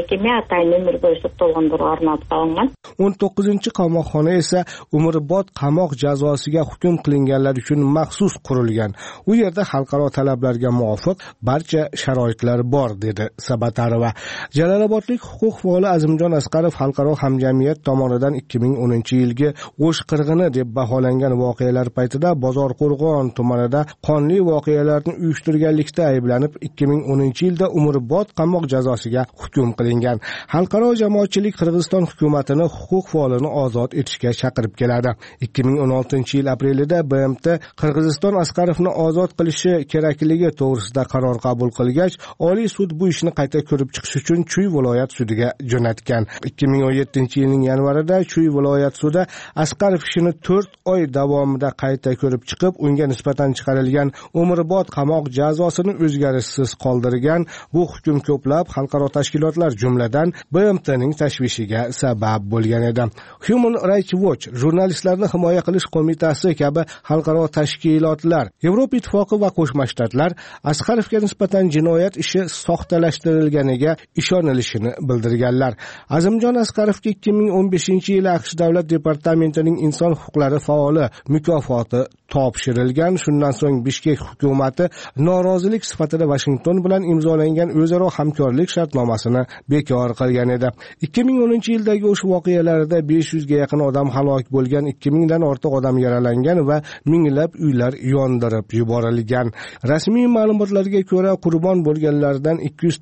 19-qamoqxona esa umrbod qamoq jazosiga hukm qilinganlar uchun maxsus qurilgan. U yerda xalqaro talablarga muvofiq barcha sharoitlar bor, dedi Sabatarova. Jalolobodlik huquq faoli Azimjon Asqarov xalqaro hamjamiyat tomonidan 2010-yilgi O'sh qirg'ini deb baholangan voqealar paytida Bozorqo'rg'on tumanida qonli voqealarni uyushtirganlikda ayblanib 2010-yilda umrbod qamoq jazosiga hukm qilingan. Xalqaro jamoatchilik Qirg'iziston hukumatini huquq faolini ozod etishga chaqirib keladi. 2016-yil aprelida BMT Qirg'iziston Asqarovni ozod qilishi kerakligi to'g'risida qaror qabul qilgach, Oliy sud bu ishni qayta ko'rib chiqish uchun Chuy viloyat sudiga jo'natgan. 2017-yilning yanvarida Chuy viloyat sudi Asqarov ishini 4 oy davomida qayta ko'rib chiqib, unga nisbatan chiqarilgan umrbod qamoq jazosini o'zgarishsiz qoldirgan. Bu hukm ko'plab xalqaro tashkilotlar, jumladan BMTning tashvishiga sabab bo'lgan edi. Human Rights Watch, Jurnalistlarni himoya qilish qo'mitasi kabi xalqaro tashkilotlar, Yevropa ittifoqi va Qo'shma Shtatlar Asqarovga nisbatan jinoyat ishi soxtalashtirilganiga ishonilishini bildirganlar. Azimjon Asqarovga 2015-yili AQSh Davlat departamentining inson huquqlari faoli mukofoti topshirilgan. Shundan so'ng Bishkek hukumati norozilik sifatida Washington bilan imzolangan o'zaro hamkorlik shartnomasini bekor qilgan edi. 2010-yildagi o'sha voqealarda 500 ga yaqin odam halok bo'lgan, 2000 dan ortiq odam yaralangan va minglab uylar yondirib yuborilgan. Rasmiy ma'lumotlarga ko'ra, qurbon bo'lganlardan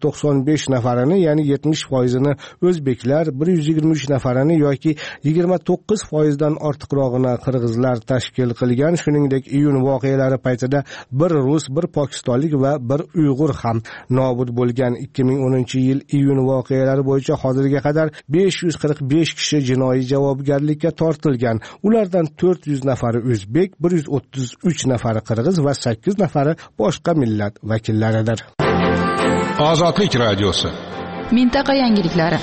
295 nafarini, ya'ni 70%ni o'zbeklar, 123 nafarini yoki 29% dan ortiqrog'ini qirg'izlar tashkil qilgan. Shuningdek, iyun voqealari paytida bir rus, bir pokistonlik va bir uyg'ur ham nobud bo'lgan. 2010-yil iyun voqealari bo'yicha hozirga qadar 545 kishi jinoiy javobgarlikka tortilgan. Ulardan 400 nafari o'zbek, 133 nafari qirg'iz va 8 nafari boshqa millat vakillaridir. Ozodlik radiosi. Mintaqa yangiliklari.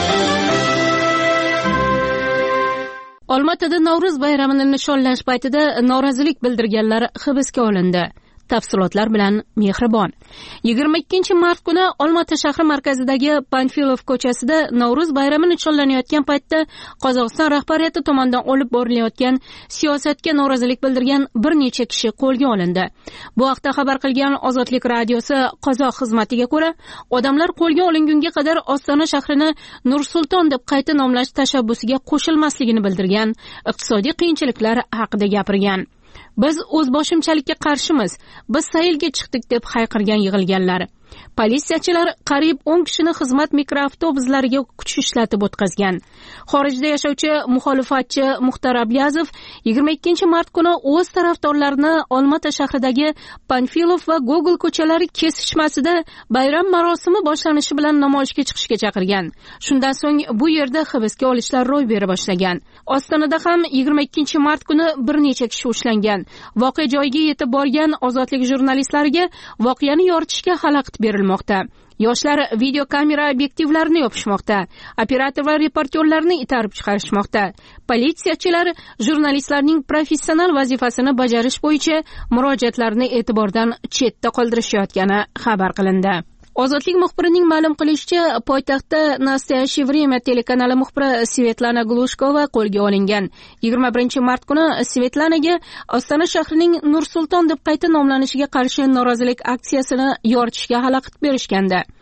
Olmaotada Navro'z bayramini nishonlash paytida norozilik bildirganlar hibsga olindi. Tafsilotlar bilan Mehribon. 22-mart kuni Olmaota shahri markazidagi Panfilov ko'chasida Navro'z bayrami nishonlanayotgan paytda Qozog'iston rahbariyati tomonidan olib borilayotgan siyosatga norozilik bildirgan bir necha kishi qo'lga olindi. Bu haqda xabar qilgan Ozodlik radiosi qozoq xizmatiga ko'ra, odamlar qo'lga olingunga qadar Ostona shahrini Nur-Sulton deb qayta nomlash tashabbusiga qo'shilmasligini bildirgan, iqtisodiy qiyinchiliklar haqida gapirgan. Biz o'zboshimchalikka qarshimiz, biz saylga chiqdik deb hayqirgan yig'ilganlar. Politsiyachilar qariyb 10 kishini xizmat mikroavtobuslariga kuch ishlatib o'tkazgan. Xorijda yashovchi muxolifatchi Muxtar Abyazov 22-mart kuni o'z tarafdorlarini Olmaota shahridagi Panfilov va Gogol ko'chalari kesishmasida bayram marosimi boshlanishi bilan namoyishga chiqishga chaqirgan. Shundan so'ng bu yerda hibsga olishlar ro'y bera boshlagan. Ostonada ham 22-mart kuni bir necha kishi ushlangan. Voqea joyiga yetib borgan ozodlik jurnalistlariga voqeani yoritishga xalaqit berilmoqda. Yoshlar video kamera obyektivlarini yopishmoqda. Operator va reportyorlarni itarib chiqarishmoqda. Politsiyachilar jurnalistlarning professional vazifasini bajarish bo'yicha murojaatlarni e'tibordan chetda qoldirishayotgani xabar qilindi. Ozodlik muxbirining ma'lum qilishicha, poytaxtda Nastoyaщее время telekanali muxbiri Svetlana Glushkova qo'lga olingan. 21-mart kuni Svetlanaga Ostona shahrining Nur-Sulton deb qayta nomlanishiga qarshi norozilik aksiyasini yoritishga xalaqit berishgandi.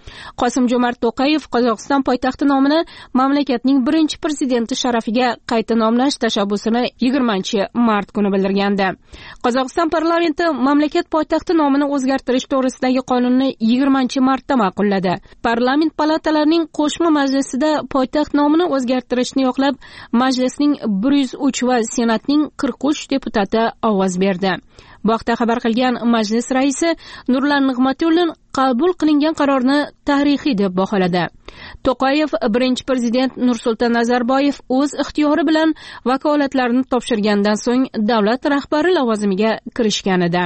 Qosim-Jo'mart To'qayev Qozog'iston poytaxti nomini mamlakatning birinchi prezidenti sharafiga qayta nomlash tashabbusini 20-mart kuni bildirgandi. Qozog'iston parlamenti mamlakat poytaxti nomini o'zgartirish to'g'risidagi qonunni 20-martda ma'qulladi. Parlament palatalarining qo'shma majlisida poytaxt nomini o'zgartirishni yoqlab, majlisning 103 va senatning 43 deputati ovoz berdi. Bu haqda xabar qilgan majlis raisi Nurlan Nig'matulin qabul qilingan qarorni tarixiy deb baholadi. To'qayev birinchi prezident Nursulton Nazarboyev o'z ixtiyori bilan vakolatlarini topshirgandan so'ng davlat rahbari lavozimiga kirishgan edi.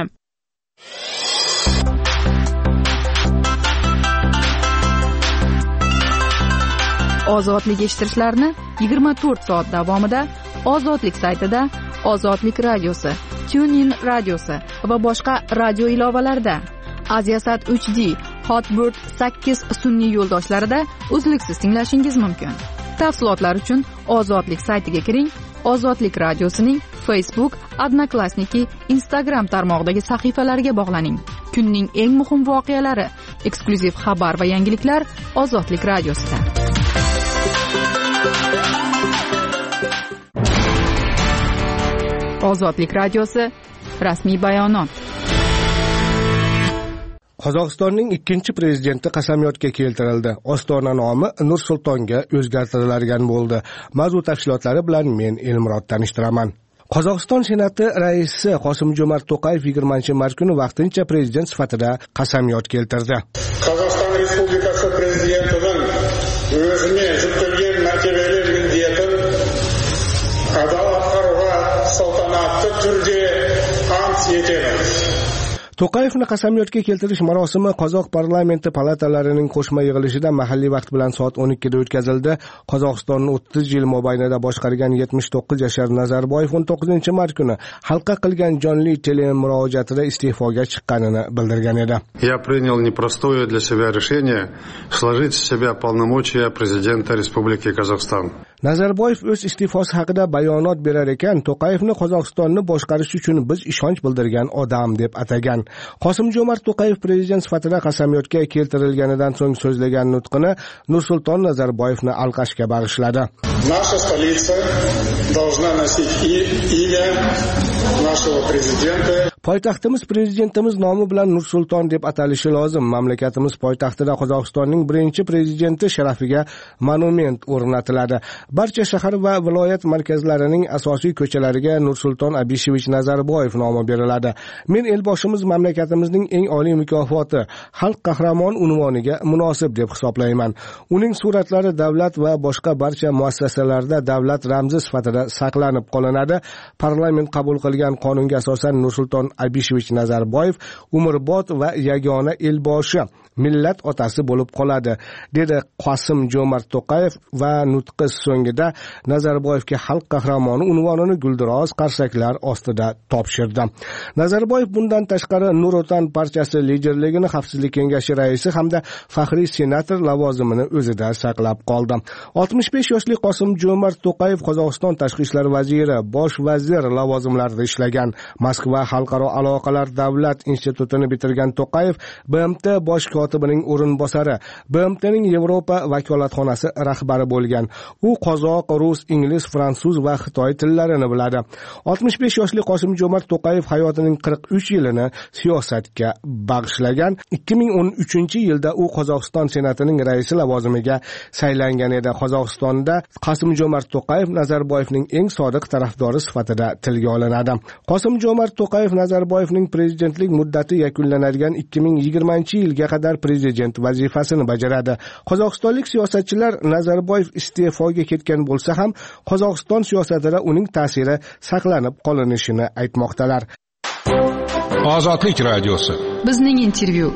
Ozodlik eshittirishlarni 24 soat davomida Ozodlik saytida, Ozodlik radiosi, TuneIn radiosi va boshqa radio ilovalarida, Aziasat 3D, Hotbird 8 sun'iy yo'ldoshlarida uzluksiz tinglashingiz mumkin. Tafsilotlar uchun Ozodlik saytiga kiring. Ozodlik radiosining Facebook, Odnoklassniki, Instagram tarmog'idagi sahifalariga bog'laning. Kunning eng muhim voqealari, eksklyuziv xabar va yangiliklar Ozodlik radiosida. Ozodlik radiosi rasmiy bayonot. Qozog'istonning ikkinchi prezidenti qasamyodga keltirildi. Ostona nomi Nur-Sultonga o'zgartirilgan bo'ldi. Mavzu tafsilotlari bilan men Elmurod tanishtiraman. Qozog'iston Senati raisi Qosim-Jo'mart To'qayev 20-mart kuni vaqtincha prezident sifatida qasamyod keltirdi. Qozog'iston Respublikasi prezidentining o'zini yuklagan ma'muriy mіндетін adolat va saltanatli turda ant etaman. To'qayevni qasamyodga keltirish marosimi Qozoq parlamenti palatalarining qo'shma yig'ilishida mahalliy vaqt bilan soat 12 da o'tkazildi. Qozog'istonni 30 yil mobaynida boshqargan 79 yashar Nazarboyev 19-mart kuni xalqqa qilgan jonli telemurojaatida iste'foga chiqqanini bildirgan edi. Я принял непростое для себя решение сложить в себя полномочия президента Республики Казахстан. Nazarboyev o'z iste'fosi haqida bayonot berar ekan, To'qayevni Qozog'istonni boshqarish uchun biz ishonch bildirgan odam deb atagan. Qosim-Jo'mart To'qayev prezident sifatida qasamyodga keltirilganidan so'ng so'zlagan nutqini Nursulton Nazarboyevni alqashga bag'ishladi. Наша столица должна носить имя нашего президента. Poytaxtimiz prezidentimiz nomi bilan Nursulton deb atalishi lozim. Mamlakatimiz poytaxtida Qozog'istonning birinchi prezidenti sharafiga monument o'rnatiladi. Barcha shahar va viloyat markazlarining asosiy ko'chalariga Nursulton Abishevich Nazarboyev nomi beriladi. Men elboshimiz mamlakatimizning eng oliy mukofoti Xalq qahramon unvoniga munosib deb hisoblayman. Uning suratlari davlat va boshqa barcha muassasalarda davlat ramzi sifatida saqlanib qolinadi. Parlament qabul qilgan qonunga asosan Nursulton Abishevich Nazarboyev umrbod va yagona elboshi, millat otasi bo'lib qoladi, dedi Qosim-Jo'mart To'qayev va nutqi so'ngida Nazarboyevga xalq qahramoni unvonini guldiroz qarsaklar ostida topshirdi. Nazarboyev bundan tashqari Nur Otan partiyasi liderligini Xavfsizlik kengashi raisi hamda faxriy senator lavozimini o'zida saqlab qoldi. 65 yoshli Qosim-Jo'mart To'qayev Qozog'iston tashqi ishlar vaziri, bosh vazir lavozimlarida ishlagan. Moskva xalqaro aloqalar davlat institutini bitirgan To'qayev BMT bosh kotibining o'rinbosari, BMTning Yevropa vakolatxonasi rahbari bo'lgan. U qozoq, rus, ingliz, fransuz va xitoy tillarini biladi. 65 yoshli Qosim-Jo'mart To'qayev hayotining 43 yilini siyosatga bag'ishlagan. 2013-yilda u Qozog'iston senatining raisi lavozimiga saylangan edi. Qozog'istonda Qosim-Jo'mart To'qayev Nazarboyevning eng sodiq tarafdori sifatida tilga olinadi. Qosim-Jo'mart To'qayev Nazarboyevning prezidentlik muddati yakunlanadigan 2020-yilga qadar prezident vazifasini bajaradi. Qozog'istonlik siyosatchilar Nazarboyev iste'foga ketgan bo'lsa ham Qozog'iston siyosatida uning ta'siri saqlanib qolinishini aytmoqdalar. Ozodlik radiosi. Bizning intervyu.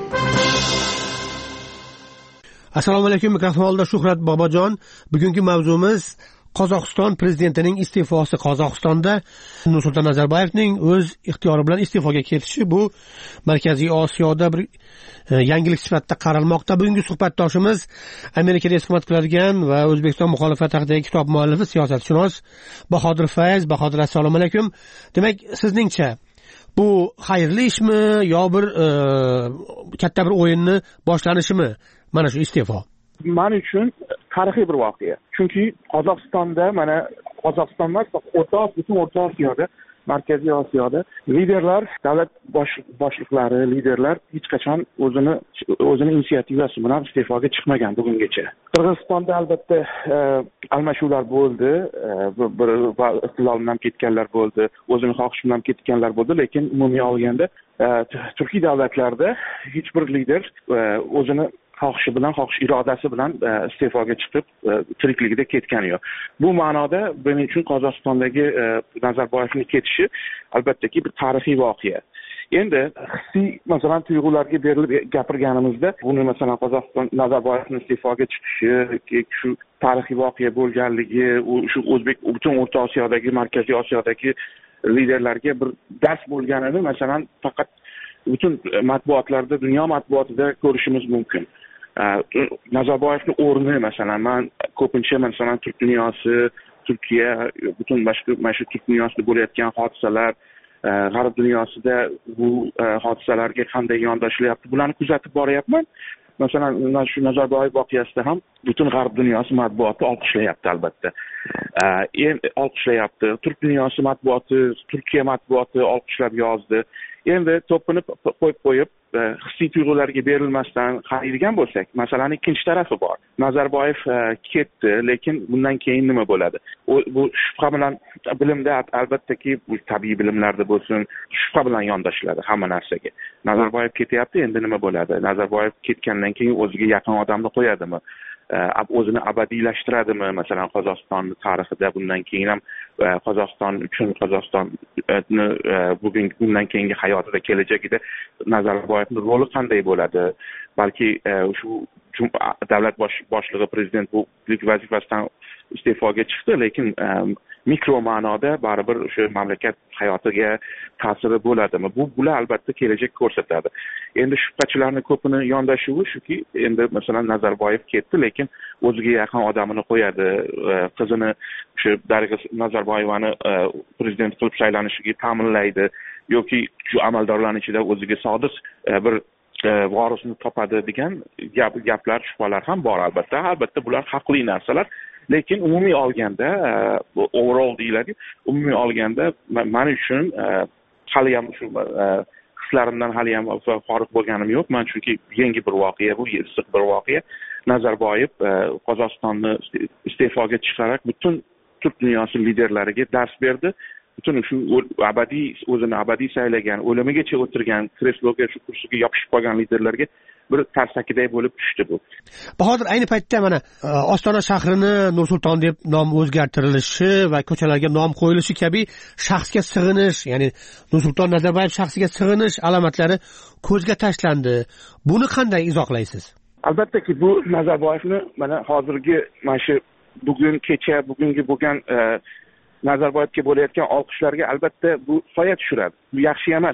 Assalomu alaykum, mikrofonda Shuhrat Bobojon. Bugungi mavzumiz Qozog'iston prezidentining iste'fosi. Qozog'istonda Nursulton Nazarboyevning o'z ixtiyori bilan iste'foga ketishi bu Markaziy Osiyoda bir yangilik sifatida qaralmoqda. Bugungi suhbatdoshimiz Amerikada xizmat qiladigan va O'zbekiston muxolifati haqidagi kitob muallifi, siyosatshunos Bahodir Fayz. Bahodir, assalomu alaykum. Demak, sizningcha bu xayrli ishmi yo bir katta bir o'yinni boshlanishimi? mana shu iste'fo? Men uchun tarixiy bir voqea. Chunki Qozog'istonda Qozog'iston emas, butun O'rta Osiyoda, Markaziy Osiyoda liderlar, davlat boshliqlari, liderlar hech qachon o'zini inisiativasi bilan iste'foga chiqmagan bugungacha. Qirg'izistonda albatta almashuvlar bo'ldi, bir iqtidor bilan ketganlar bo'ldi, o'zini xohishi bilan ketganlar bo'ldi, lekin umumiy olganda turkiy davlatlarda hech bir lider o'zini xohish irodasi bilan iste'foga chiqib tirikligida ketgani yo'q. Bu ma'noda buning uchun Qozog'istondagi Nazarboyevning ketishi albattaki bir tarixiy voqea. Endi hissiy masalan tuyg'ularga berilib gapirganimizda buni masalan Qozog'iston Nazarboyevning iste'foga chiqishi shu tarixiy voqea bo'lganligi, shu butun O'rta Osiyodagi, Markaziy Osiyodagi liderlarga bir dars bo'lganini masalan faqat butun matbuotlarda, dunyo matbuotida ko'rishimiz mumkin. Nazarboyevning o'rni masalan men ko'pincha masalan turk dunyosi, Turkiya, butun mana shu turk dunyosida bo'layotgan hodisalar, g'arb dunyosida bu hodisalarga qanday yondashilyapti, bularni kuzatib boryapman. Masalan, shu Nazarboyev voqeasida ham butun g'arb dunyosi matbuoti olqishlayapti albatta. Olqishlayapti. Turk dunyosi matbuoti, Turkiya matbuoti olqishlab yozdi. Endi to'pini qo'yib hissiy tuyg'ularga berilmasdan qaraydigan bo'lsak, masalaning ikkinchi tarafi bor. Nazarboyev ketdi, lekin bundan keyin nima bo'ladi? Bu shubha bilan bilimda albattaki bu tabiiy bilimlarda bo'lsin, shubha bilan yondashiladi hamma narsaga. Nazarboyev ketyapti, endi nima bo'ladi? Nazarboyev ketgandan keyin o'ziga yaqin odamni qo'yadimi? O'zini abadiylashtiradimi? Masalan, Qozog'iston tarixida bundan keyin ham Qozog'iston uchun Qozog'istonni bundan keyingi hayotida, kelajagida Nazarboyevning roli qanday bo'ladi? Balki shu davlat boshlig'i prezident bu vazifasidan iste'foga chiqdi, lekin mikro ma'noda baribir o'sha mamlakat hayotiga ta'siri bo'ladimi? Bular albatta kelajak ko'rsatadi. Endi shubhachilarning ko'pini yondashuvi shuki, endi masalan Nazarboyev ketdi, lekin o'ziga yaqin odamini qo'yadi, qizini o'sha Darig'a Nazarboyevani prezident qilib saylanishiga ta'minlaydi yoki shu amaldorlarning ichida o'ziga sodiq bir vorisni topadi degan gaplar, shubhalar ham bor albatta. Albatta bular haqli narsalar. Lekin umumiy olganda, overall deyiladi, umumiy olganda men uchun hali ham shu hislarimdan hali ham forig' bo'lganim yo'q. Men chunki yangi bir voqea, bu issiq bir voqea. Nazarboyev Qozog'istonni iste'foga chiqarib butun turk dunyosi liderlariga dars berdi. Butun shu o'zini abadiy saylagan, o'limigacha o'tirgan, kresloga, shu kursiga yopishib qolgan liderlarga bir tarsakiday bo'lib tushdi bu. Bahodir, ayni paytda mana Ostona shahrini Nur-Sulton deb nom o'zgartirilishi va ko'chalarga nom qo'yilishi kabi shaxsga sig'inish, ya'ni Nur-Sulton Nazarboyev shaxsiga sig'inish alomatlari ko'zga tashlandi. Buni qanday izohlaysiz? Albattaki bu Nazarboyevni mana hozirgi mana shu bugungi bo'lgan Nazarboyevga bo'layotgan olqishlarga albatta bu soya tushiradi. Bu yaxshi emas.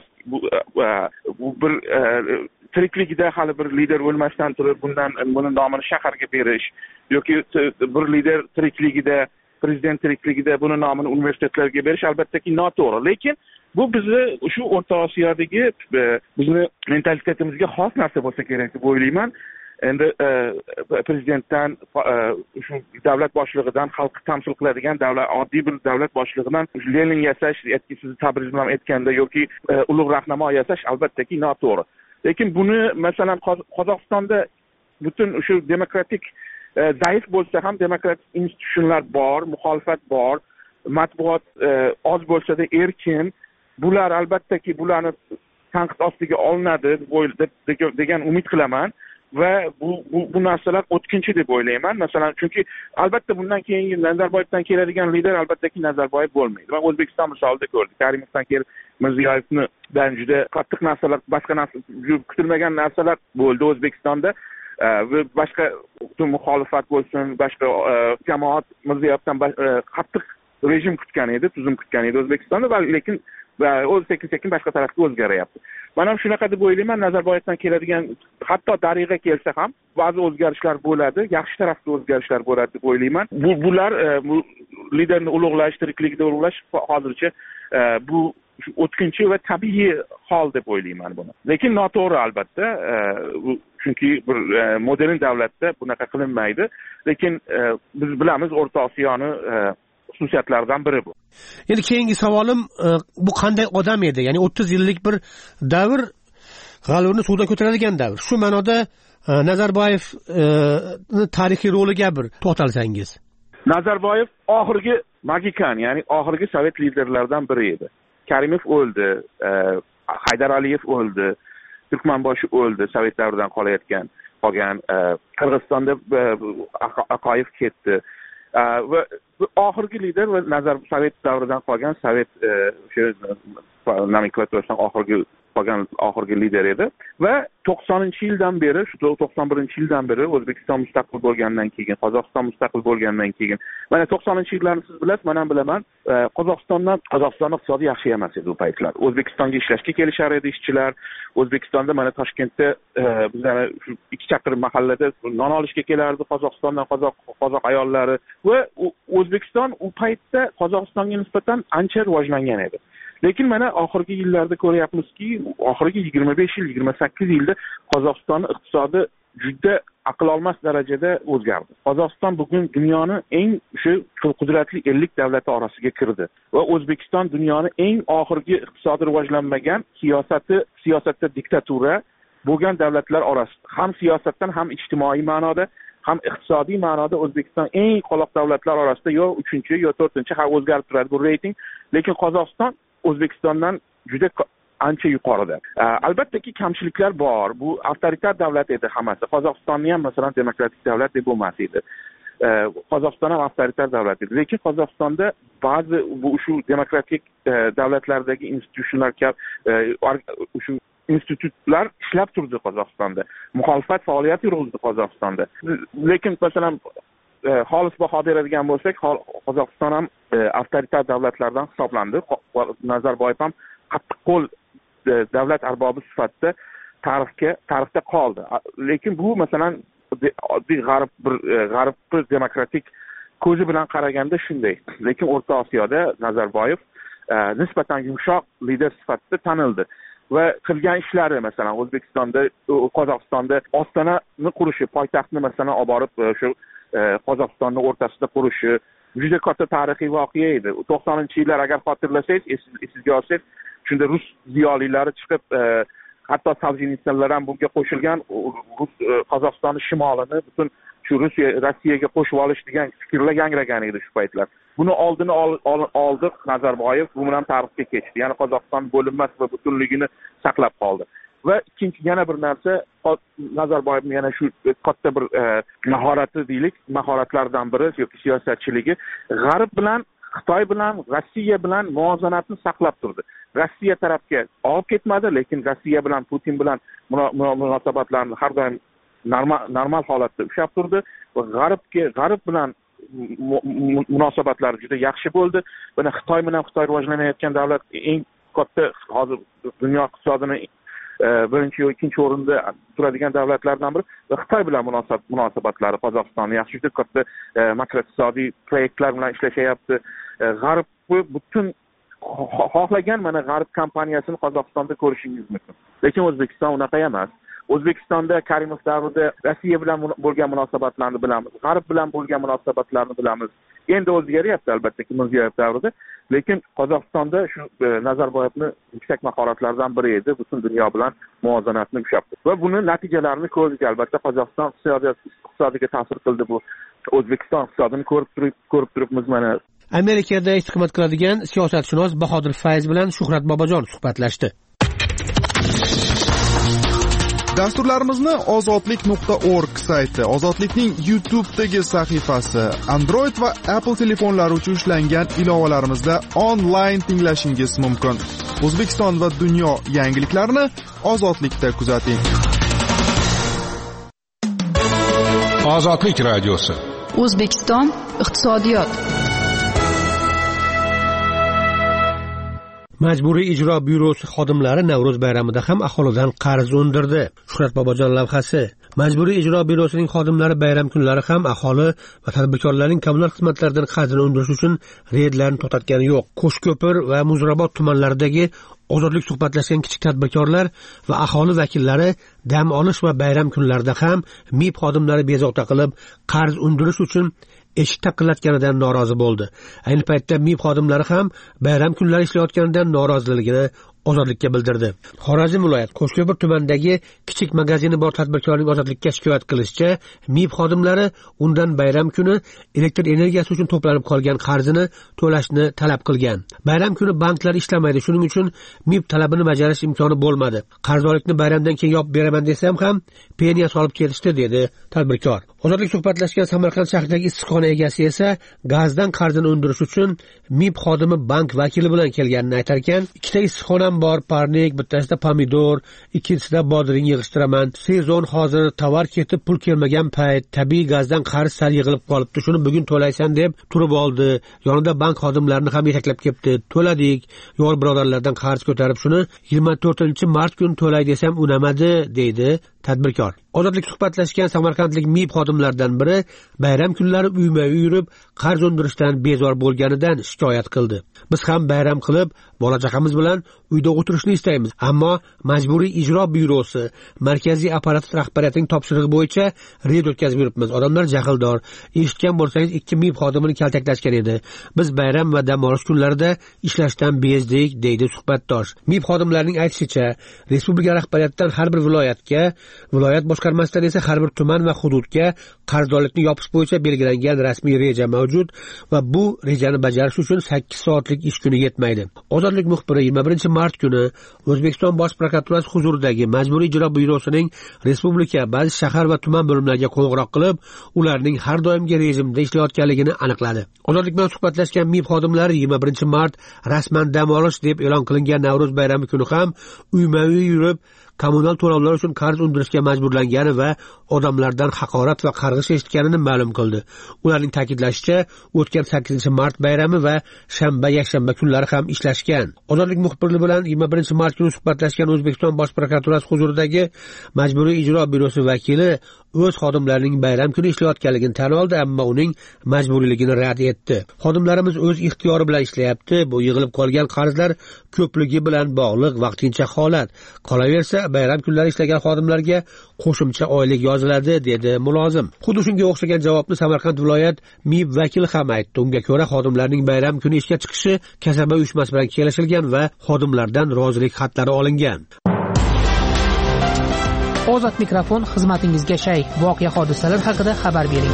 Bu bir tirikligida hali bir lider o'lmasdan turib buni nomini shaharga berish yoki bir lider tirikligida, prezident tirikligida buni nomini universitetlarga berish albattaki noto'g'ri. Lekin bu bizni shu O'rta Osiyodagi bizni mentalitetimizga xos narsa bo'lsa kerak deb o'ylayman. Endi prezidentdan, shu davlat boshlig'idan, xalqni tamsil qiladigan oddiy bir davlat boshlig'idan Lenin yasash, sizni tabriz bilan aytganda yoki ulug' rahnamo yasash albattaki noto'g'ri. Lekin buni masalan Qozog'istonda butun shu demokratik zaif bo'lsa ham demokratik institutsionlar bor, muxolifat bor, matbuot oz bo'lsa-da erkin. Bular albattaki bularni tanqid ostiga olinadi degan umid qilaman. Va bu narsalar o'tkinchi deb o'ylayman. Masalan, chunki albatta bundan keyingi Nazarboyevdan keladigan lider albattaki Nazarboyev bo'lmaydi. Men O'zbekiston misolida ko'rdik. Karimovdan keyin Mirziyoyevdan juda qattiq narsalar, boshqa kutilmagan narsalar bo'ldi O'zbekistonda. Va boshqa muxolifat bo'lsin, boshqa jamoat Mirziyoyevdan qattiq rejim kutgan edi, tuzum kutgan edi O'zbekistonda, lekin o'z sekin boshqa tarafga o'zgaryapti. Men ham shunaqa deb o'ylayman, Nazarboyevdan keladigan, hatto Darig'a kelsa ham ba'zi o'zgarishlar bo'ladi, yaxshi tarafga o'zgarishlar bo'ladi deb o'ylayman. Bular bu liderni ulug'lash, tirikligida ulug'lash hozircha bu o'tkinchi va tabiiy hol deb o'ylayman buni. Lekin noto'g'ri albatta, chunki bir modern davlatda bunaqa qilinmaydi. Lekin biz bilamiz O'rta Osiyoni xususiyatlaridan biri bu. Endi keyingi savolim, bu qanday odam edi? Ya'ni 30 yillik bir davr, g'alvirni suvdan ko'taradigan davr. Shu ma'noda Nazarboyev tarixiy roliga bir to'xtalsangiz. Nazarboyev oxirgi magikan, ya'ni oxirgi sovet liderlaridan biri edi. Karimov o'ldi, Haydar Aliyev o'ldi, Turkmanboshi o'ldi, sovet davridan qolgan. Qirg'izistonda Aqoyev ketdi. Va oxirgi lider va sovet davridan qolgan sovet nomenklaturasidan oxirgi lider edi va 90-yildan beri, shu 91-yildan beri O'zbekiston mustaqil bo'lgandan keyin, Qozog'iston mustaqil bo'lgandan keyin, mana 90-yillarni siz bilasiz, men ham bilaman, Qozog'iston iqtisodi yaxshi emas edi u paytlar. O'zbekistonga ishlashga kelishar edi ishchilar. O'zbekistonda mana Toshkentda bizlar shu 2 chaqirim mahallada non olishga kelardi Qozog'istondan qozoq ayollari va O'zbekiston u paytda Qozog'istonga nisbatan ancha rivojlangan edi. Lekin mana oxirgi yillarda ko'ryapmizki, oxirgi 25 yil, 28 yilda Qozog'istonning iqtisodi juda aql olmas darajada o'zgardi. Qozog'iston bugun dunyoning eng qudratli 50 davlati orasiga kirdi va O'zbekiston dunyoning eng oxirgi iqtisodi rivojlanmagan, siyosatda diktatura bo'lgan davlatlar orasida. Ham siyosatdan, ham ijtimoiy ma'noda, ham iqtisodiy ma'noda O'zbekiston eng qoloq davlatlar orasida yo 3-chi yo 4-chi o'zgarib turadi bu reyting. Lekin Qozog'iston O'zbekistondan juda ancha yuqorida. Albattaki kamchiliklar bor. Bu avtoritar davlat edi hammasi. Qozog'istonni ham masalan demokratik davlat deb bo'lmas edi. Qozog'iston ham avtoritar davlat edi. Lekin Qozog'istonda ba'zi bu shu demokratik davlatlardagi institutlar ishlab turdi Qozog'istonda. Muxolifat faoliyati yurg'izdi Qozog'istonda. Lekin masalan xolis baho beradigan bo'lsak, Qozog'iston ham avtoritar davlatlardan hisoblandi. Nazarboyev ham qattiqqo'l davlat arbobi sifatida tarixda qoldi. Lekin bu masalan oddiy g'arb bir demokratik ko'zi bilan qaraganda shunday. Lekin O'rta Osiyoda Nazarboyev nisbatan yumshoq lider sifatida tanildi. Va qilgan ishlari masalan O'zbekistonda, Qozog'istonda ostonani qurishi, poytaxtni masalan olib borib shu Qozog'istonning o'rtasida qurishi juda katta tarixiy voqea edi. 90-yillar agar xotirlasangiz, esingizga olsangiz, shunda rus ziyolilari chiqib, hatto Soljenitsinlar ham bunga qo'shilgan, Qozog'istonning shimolini butun shu Rossiyaga qo'shib olish degan fikrlar yangragan edi shu paytlar. Buni oldini oldi Nazarboyev, bu bilan tarixga kechdi. Ya'ni Qozog'iston bo'linmas va butunligini saqlab qoldi. Va ikkinchi yana bir narsa, Nazarboyevning yana shu katta bir mahorati deylik, mahoratlardan biri yoki siyosatchiligi G'arb bilan, Xitoy bilan, Rossiya bilan muvozanatni saqlab turdi. Rossiya tarafga olib ketmadi, lekin Rossiya bilan, Putin bilan munosabatlarni har doim normal holatda ushlab turdi va G'arb bilan munosabatlari juda yaxshi bo'ldi. Buni Xitoy bilan rivojlanayotgan davlat, eng katta hozir dunyo iqtisodini birinchi yoki ikkinchi o'rinda turadigan davlatlardan biri va Xitoy bilan munosabatlari Qozog'iston yaxshi, juda katta makroiqtisodiy proyektlar bilan ishlashyapti. G'arb butun xohlagan mana G'arb kompaniyasini Qozog'istonda ko'rishingiz mumkin. Lekin O'zbekiston unaqa emas. O'zbekistonda Karimov davrida Rossiya bilan bo'lgan munosabatlarni bilamiz, G'arb bilan bo'lgan munosabatlarni bilamiz. Endi o'zgaryapti albatta Mirziyoyev davrida, lekin Qozog'istonda shu Nazarboyevning yuksak mahoratlaridan biri edi, butun dunyo bilan muvozanatni ushlabdi. Va buni natijalarini ko'rdik albatta. Qozog'iston iqtisodiga ta'sir qildi bu. O'zbekiston iqtisodini ko'rib turibmiz mana. Amerikada istiqomat qiladigan siyosatshunos Bahodir Fayz bilan Shuhrat Bobojon suhbatlashdi. Dasturlarimizni ozodlik.org sayti, Ozodlikning YouTube'dagi sahifasi, Android va Apple telefonlari uchun ishlangan ilovalarimizda onlayn tinglashingiz mumkin. O'zbekiston va dunyo yangiliklarini Ozodlikda kuzating. Ozodlik radiosi. O'zbekiston iqtisodiyot. Majburiy ijro byurosi xodimlari Navro'z bayramida ham aholidan qarz undirdi. Shuhrat Bobojon lavhasi. Majburiy ijro byurosining xodimlari bayram kunlari ham aholi va tadbirkorlarning kommunal xizmatlaridan qarzini undirish uchun reydlarni to'xtatgani yo'q. Qo'shko'pir va Muzrabot tumanlaridagi ozodlik suhbatlashgan kichik tadbirkorlar va aholi vakillari dam olish va bayram kunlarida ham MIB xodimlari bezovta qilib, qarz undirish uchun eshik taqillatganidan norozi bo'ldi. Ayni paytda MIB xodimlari ham bayram kunlari ishlayotganidan noroziligini ozodlikka bildirdi. Xorazm viloyat Qo'shko'pir tumanidagi kichik magazini bor tadbirkorning ozodlikka shikoyat qilishicha, MIB xodimlari undan bayram kuni elektr energiyasi uchun to'planib qolgan qarzini to'lashni talab qilgan. Bayram kuni banklar ishlamaydi, shuning uchun MIB talabini bajarish imkoni bo'lmadi. Qarzdorlikni bayramdan keyin yopib beraman desam ham peniya solib ketishdi, dedi tadbirkor. Ozodlik suhbatlashgan Samarqand shahridagi issiqxona egasi esa gazdan qarzini undirish uchun MIB xodimi bank vakili bilan kelganini aytar ekan, ikkita issiqxonam bor, parnik, bittasida pomidor, ikkinchisida bodring yig'ishtiraman. Sezon hozir, tovar ketib pul kelmagan payt, tabiiy gazdan qarz sal yig'ilib qolibdi, shuni bugun to'laysan deb turib oldi. Yonida bank xodimlarini ham yetaklab kelibdi. To'ladik. Yor birodarlardan qarz ko'tarib shuni 24-mart kuni to'lay desam unamadi, deydi tadbirkor. Ozodlik suhbatlashgan samarqandlik MIB xodimlaridan biri bayram kunlari uyma-uy yurib, qarz undirishdan bezor bo'lganidan shikoyat qildi. Biz ham bayram qilib, bola chaqamiz bilan uyda o'tirishni istaymiz, ammo Majburiy ijro byurosi markaziy apparat rahbariyatining topshirig'i bo'yicha reyd o'tkazib yuribmiz. Odamlar jahldor. Eshitgan bo'lsangiz, 2 MIB xodimini kaltaklashgan edi. Biz bayram va dam olish kunlarida ishlashdan bezdik, deydi suhbatdosh. MIB xodimlarining aytishicha, respublika rahbariyatidan har bir viloyatga, viloyat boshqarmasidan esa har bir tuman va hududga qarzdorlikni yopish bo'yicha belgilangan rasmiy reja mavjud va bu rejani bajarish uchun 8 soatlik ish kuni yetmaydi. Ozodlik muxbiri 21-mart kuni O'zbekiston Bosh prokuraturasi huzuridagi Majburiy ijro byurosining respublika, ba'zi shahar va tuman bo'limlariga qo'ng'iroq qilib, ularning har doimgi rejimda ishlayotganligini aniqladi. Ozodlik bilan suhbatlashgan MIB xodimlari 21-mart rasman dam olish deb e'lon qilingan Navro'z bayrami kuni ham uyma-uy yurib, kommunal to'lovlar uchun qarz undirishga majburlangani va odamlardan haqorat va qarg'ish eshitganini ma'lum qildi. Ularning ta'kidlashicha, o'tgan 8-mart bayrami va shanba, yakshanba kunlari ham ishlashgan. Ozodlik muxbirligi bilan 21-mart kuni suhbatlashgan O'zbekiston Bosh prokuraturasi huzuridagi Majburiy ijro byurosi vakili o'z xodimlarining bayram kuni ishlayotganligini tan oldi, ammo uning majburiyligini rad etdi. Xodimlarimiz o'z ixtiyori bilan ishlayapti. Bu yig'ilib qolgan qarzlar ko'pligi bilan bog'liq vaqtincha holat. Qolaversa, bayram kunlari ishlagan xodimlarga qo'shimcha oylik yoziladi, dedi mulozim. Xuddi shunga o'xshagan javobni Samarqand viloyat MIB vakili ham aytdi. Unga ko'ra, xodimlarning bayram kuni ishga chiqishi kasaba uyushmasi bilan kelishilgan va xodimlardan rozilik xatlari olingan. Ozod mikrofon xizmatingizga shay. Voqea hodisalar haqida xabar bering.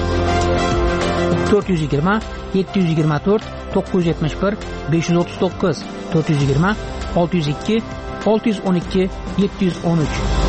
420 724 971 539 420 602 612 713.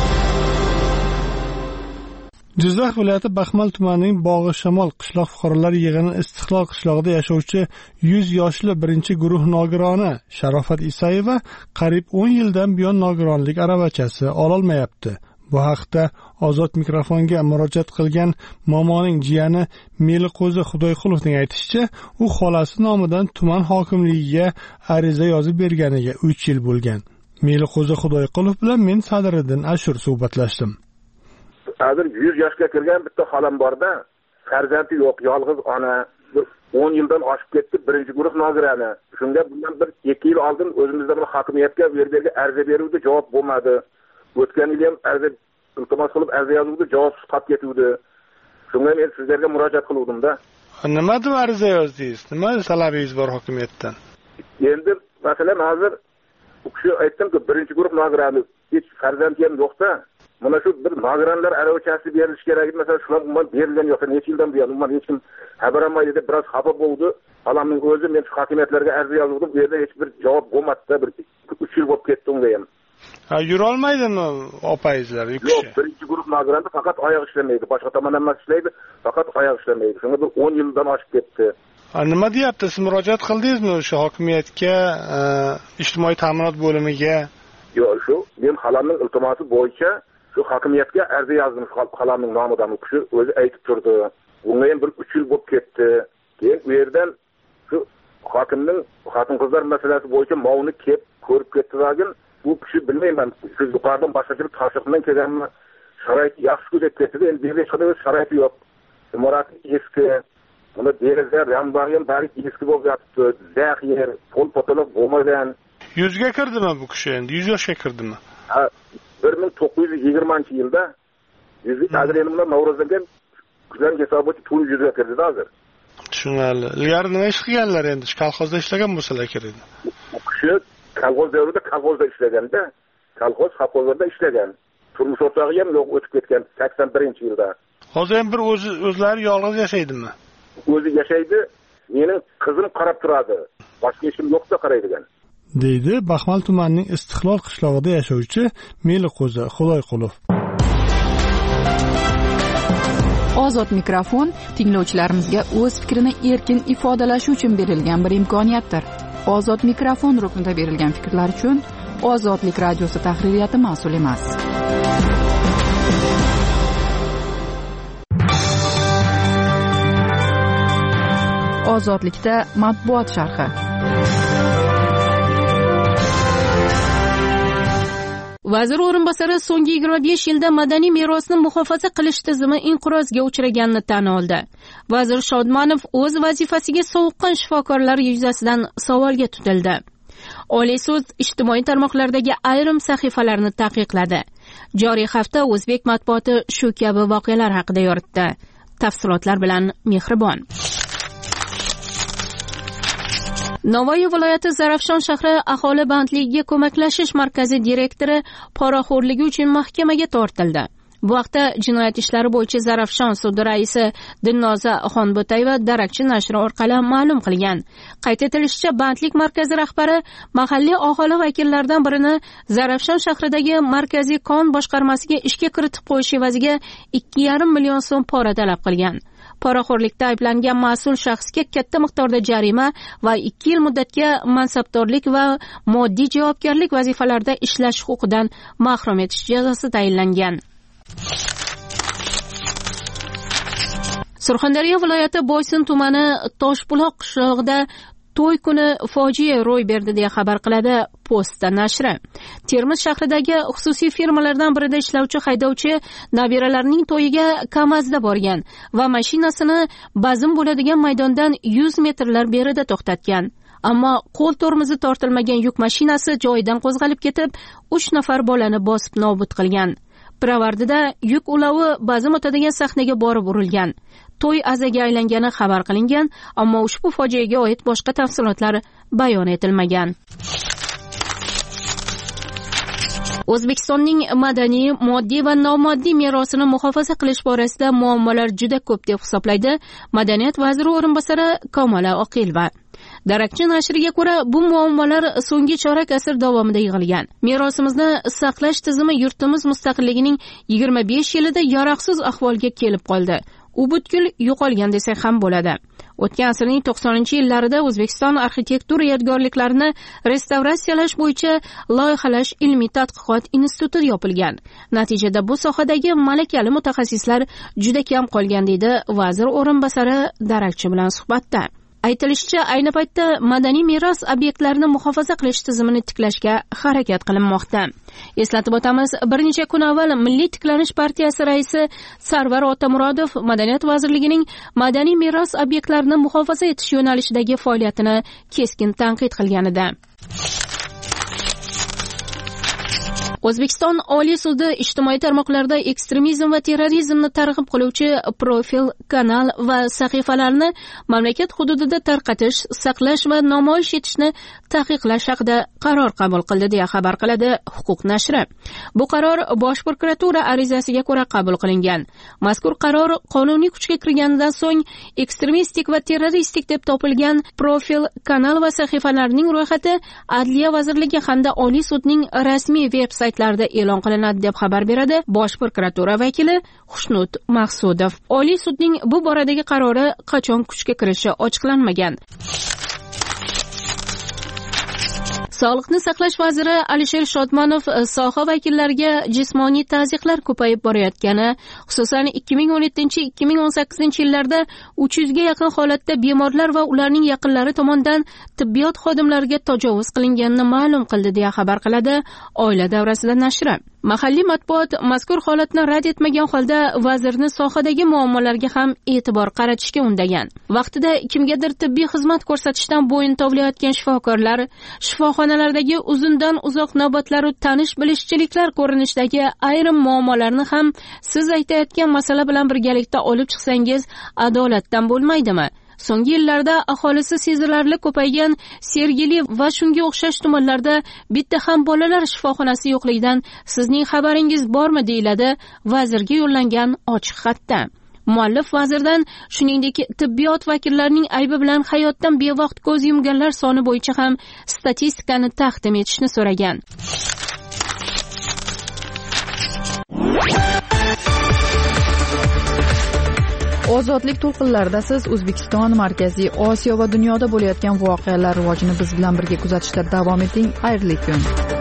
Jizzax viloyati Baxmal tumanining Bog'i Shamol qishloq fuqarolar yig'ini Istiqlol qishlog'ida yashovchi 100 yoshli birinchi guruh nogironi Sharofat Isayeva qariyb 10 yildan buyon nogironlik aravachasi ololmayapti. Bu haqda Ozod mikrofonga murojaat qilgan momoning jiyani Meliqo'zi Xudoyqulovning aytishicha, u xolasi nomidan tuman hokimligiga ariza yozib berganiga 3 yil bo'lgan. Meliqo'zi Xudoyqulov bilan men Sadiriddin Ashur suhbatlashdim. Hozir 100 yoshga kirgan bitta xolam borda, farzandi yo'q, yolg'iz ona, 10 yildan oshib ketdi, birinchi guruh nogirani. Shunga bundan 1-2 yil oldin o'zimizda bir hokimiyatga verberga ariza beruvdi, javob bo'lmadi. O'tgan yil ham ariza iltimos qilib ariza yozuvdi, javobsiz qolib ketuvdi. Shunga men sizlarga murojaat qiluvdim-da. Nima deb ariza yozdingiz? Nima talabingiz bor hokimiyatdan? Endi masalan hozir u kishi aytdimki, birinchi guruh nogirani hech farzandi ham yo'qda, mana shu bir nogironlar aravachasi berilishi kerak. Masalan, shular umuman berilgan yo'q. Necha yildan buyon umuman hech kim xabar olmaydi deb biroz xafa bo'ldi. Xolamning o'zi men shu hokimiyatlarga ariza yozdim, bu yerda hech bir javob bo'lmadi-da, bir 3 yil bo'lib ketdi unga ham. Yura olmaydimi opayizlar? Yo'q, birinchi guruh nogiranda faqat oyoq ishlamaydi, boshqa tomondan emas ishlaydi, faqat oyoq ishlamaydi. Shunga bir 10 yildan oshib ketdi. Nima deyapti? Siz murojaat qildingizmi o'sha hokimiyatga, ijtimoiy ta'minot bo'limiga? Yo'q, shu men xolamning iltimosi bo'yicha shu hokimiyatga ariza yozdim, xolamning nomidan. U kishi o'zi aytib turdi. Bunga ham bir 3 yil bo'lib ketdi. Keyin u yerdan shu hokimning xotin-qizlar masalasi bo'yicha mavni kelib ko'rib ketdi-da, bu kishi bilmayman, siz yuqoridan boshqa bir tashriq bilan kelganmi, sharoiti yaxshi kuzatib ketdi. Endi bu yerda hech sharoiti yo'q. Imorat eski, buni derazalar ham bari eski bo'lib yotibdi. Zax yer, pol potoloq bo'lmagan. 100 ga kirdimi bu kishi endi? 100 yoshga kirdimi? 1920-yilda 100 hozir endi bundan Navro'zdan kuzdan hisoboti 100 ga kirdi hozir. Tushunarli. Ilgari nima ish qilganlar endi? Kolxozda ishlagan bo'lsalar kerak. Bu kishi kolxoz davrida kolxozda ishlaganda, kolxozlarda ishlagan. Turmush o'rtog'i ham yo'q, o'tib ketgan 81-yilda. Hozir ham bir o'zlari yolg'iz yashaydimi? O'zi yashaydi, mening qizim qarab turadi. Boshqa ishim yo'qda qaraydigan. deydi Baxmal tumanining Istiqlol qishlog'ida yashovchi Meliqo'zi Xudoyqulov. Ozod mikrofon tinglovchilarimizga o'z fikrini erkin ifodalashi uchun berilgan bir imkoniyatdir. Ozod mikrofon ruknida berilgan fikrlar uchun Ozodlik radiosi tahririyati mas'ul emas. Ozodlikda matbuot sharhi. Vazir o'rinbosari so'nggi 25 yilda madaniy merosni muhofaza qilish tizimi inqirozga uchraganini tan oldi. Vazir Shodmonov o'z vazifasiga sovuqqon shifokorlar yuzasidan savolga tutildi. Oliy sud ijtimoiy tarmoqlardagi ayrim sahifalarni taqiqladi. Joriy hafta o'zbek matbuoti shu kabi voqealar haqida yoritdi. Tafsilotlar bilan Mehribon. Navoiy viloyati Zarafshon shahri aholi bandligiga ko'maklashish markazi direktori poraxo'rligi uchun mahkamaga tortildi. Bu vaqtda jinoyat ishlari bo'yicha Zarafshon sudi raisi Dilnoza Xonbotayeva Darakchi nashri orqali ma'lum qilgan. Qayd etilishicha, bandlik markazi rahbari mahalliy aholi vakillaridan birini Zarafshon shahridagi markaziy kon boshqarmasiga ishga kiritib qo'yish evaziga 2,5 million so'm pora talab qilgan. Poraxo'rlikda ayblangan mas'ul shaxsga katta miqdorda jarima va 2 yil muddatga mansabdorlik va moddiy javobgarlik vazifalarida ishlash huquqidan mahrum etish jazosi tayinlangan. Surxondaryo viloyati Boysun tumani Toshbuloq qishlog'ida to'y kuni fojia ro'y berdi deya xabar qiladi Posta nashri. Termiz shahridagi xususiy firmalardan birida ishlovchi haydovchi nabiralarining to'yiga Kamazda borgan va mashinasini bazm bo'ladigan maydondan 100 metrlar berida to'xtatgan. Ammo qo'l tormozi tortilmagan yuk mashinasi joyidan qo'zg'alib ketib, 3 nafar bolani bosib nobud qilgan. Piravardida yuk ulovi bazm o'tadigan sahnaga borib urilgan. To'y azaga aylangani xabar qilingan, ammo ushbu fojiaga oid boshqa tafsilotlar bayon etilmagan. O'zbekistonning madaniy, moddiy va nomoddiy merosini muhofaza qilish borasida muammolar juda ko'p deb hisoblaydi Madaniyat vaziri o'rinbosari Kamola Oqilova. Darakchi nashriga ko'ra, bu muammolar so'nggi chorak asr davomida yig'ilgan. Merosimizni saqlash tizimi yurtimiz mustaqilligining 25 yilida yaroqsiz ahvolga kelib qoldi. U butkul yo'qolgan desak ham bo'ladi. O'tgan asrning 90-yillarida O'zbekiston arxitektura yodgorliklarini restavratsiyalash bo'yicha loyihalash ilmiy tadqiqot instituti yopilgan. Natijada bu sohadagi malakali mutaxassislar juda kam qolgan, deydi vazir o'rinbosari Darakchi bilan suhbatda. Aytilishicha, ayni paytda madaniy meros obyektlarini muhofaza qilish tizimini tiklashga harakat qilinmoqda. Eslatib o'tamiz, bir necha kun avval Milliy tiklanish partiyasi raisi Sarvar Otamurodov Madaniyat vazirligining madaniy meros obyektlarini muhofaza etish yo'nalishidagi faoliyatini keskin tanqid qilgan edi. O'zbekiston Oliy sudi ijtimoiy tarmoqlarda ekstremizm va terrorizmni targ'ib qiluvchi profil, kanal va sahifalarni mamlakat hududida tarqatish, saqlash va namoyish etishni taqiqlash haqida qaror qabul qildi deya xabar qiladi Huquq nashri. Bu qaror Bosh prokuratura arizasiga ko'ra qabul qilingan. Mazkur qaror qonuniy kuchga kirganidan so'ng ekstremistik va terroristik deb topilgan profil, kanal va sahifalarning ro'yxati Adliya vazirligi hamda Oliy sudning rasmiy veb-saytlarida e'lon qilinadi deb xabar beradi Bosh prokuratura vakili Xushnut Maqsudov. Oliy sudning bu boradagi qarori qachon kuchga kirishi ochiqlanmagan. Sog'liqni saqlash vaziri Alisher Shodmonov soha vakillariga jismoniy tazyiqlar ko'payib borayotgani, xususan 2017-2018 yillarda 300 ga yaqin holatda bemorlar va ularning yaqinlari tomonidan tibbiyot xodimlariga tajovuz qilinganini ma'lum qildi deya xabar qiladi Oila davrasida nashri. Mahalliy matbuot mazkur holatni rad etmagan holda vazirni sohadagi muammolarga ham e'tibor qaratishga undagan. Vaqtida kimgadir tibbiy xizmat ko'rsatishdan bo'yin tovlayotgan shifokorlar, shifoxonalardagi uzundan uzoq navbatlar va tanish-bilishchiliklar ko'rinishidagi ayrim muammolarni ham siz aytayotgan masala bilan birgalikda olib chiqsangiz adolatdan bo'lmaydimi? So'nggi yillarda aholisi sezilarli ko'paygan Sergeli va shunga o'xshash tumanlarda bitta ham bolalar shifoxonasi yo'qligidan sizning xabaringiz bormi, deyiladi vazirga yo'llangan ochiq xatda. Muallif vazirdan shuningdek tibbiyot vakillarining aybi bilan hayotdan bevaqt ko'z yumganlar soni bo'yicha ham statistikani taqdim etishni so'ragan. Ozodlik to'lqinlarida siz O'zbekiston, Markaziy Osiyo va dunyoda bo'layotgan voqealar rivojini biz bilan birga kuzatishda davom eting. Xayrli kun.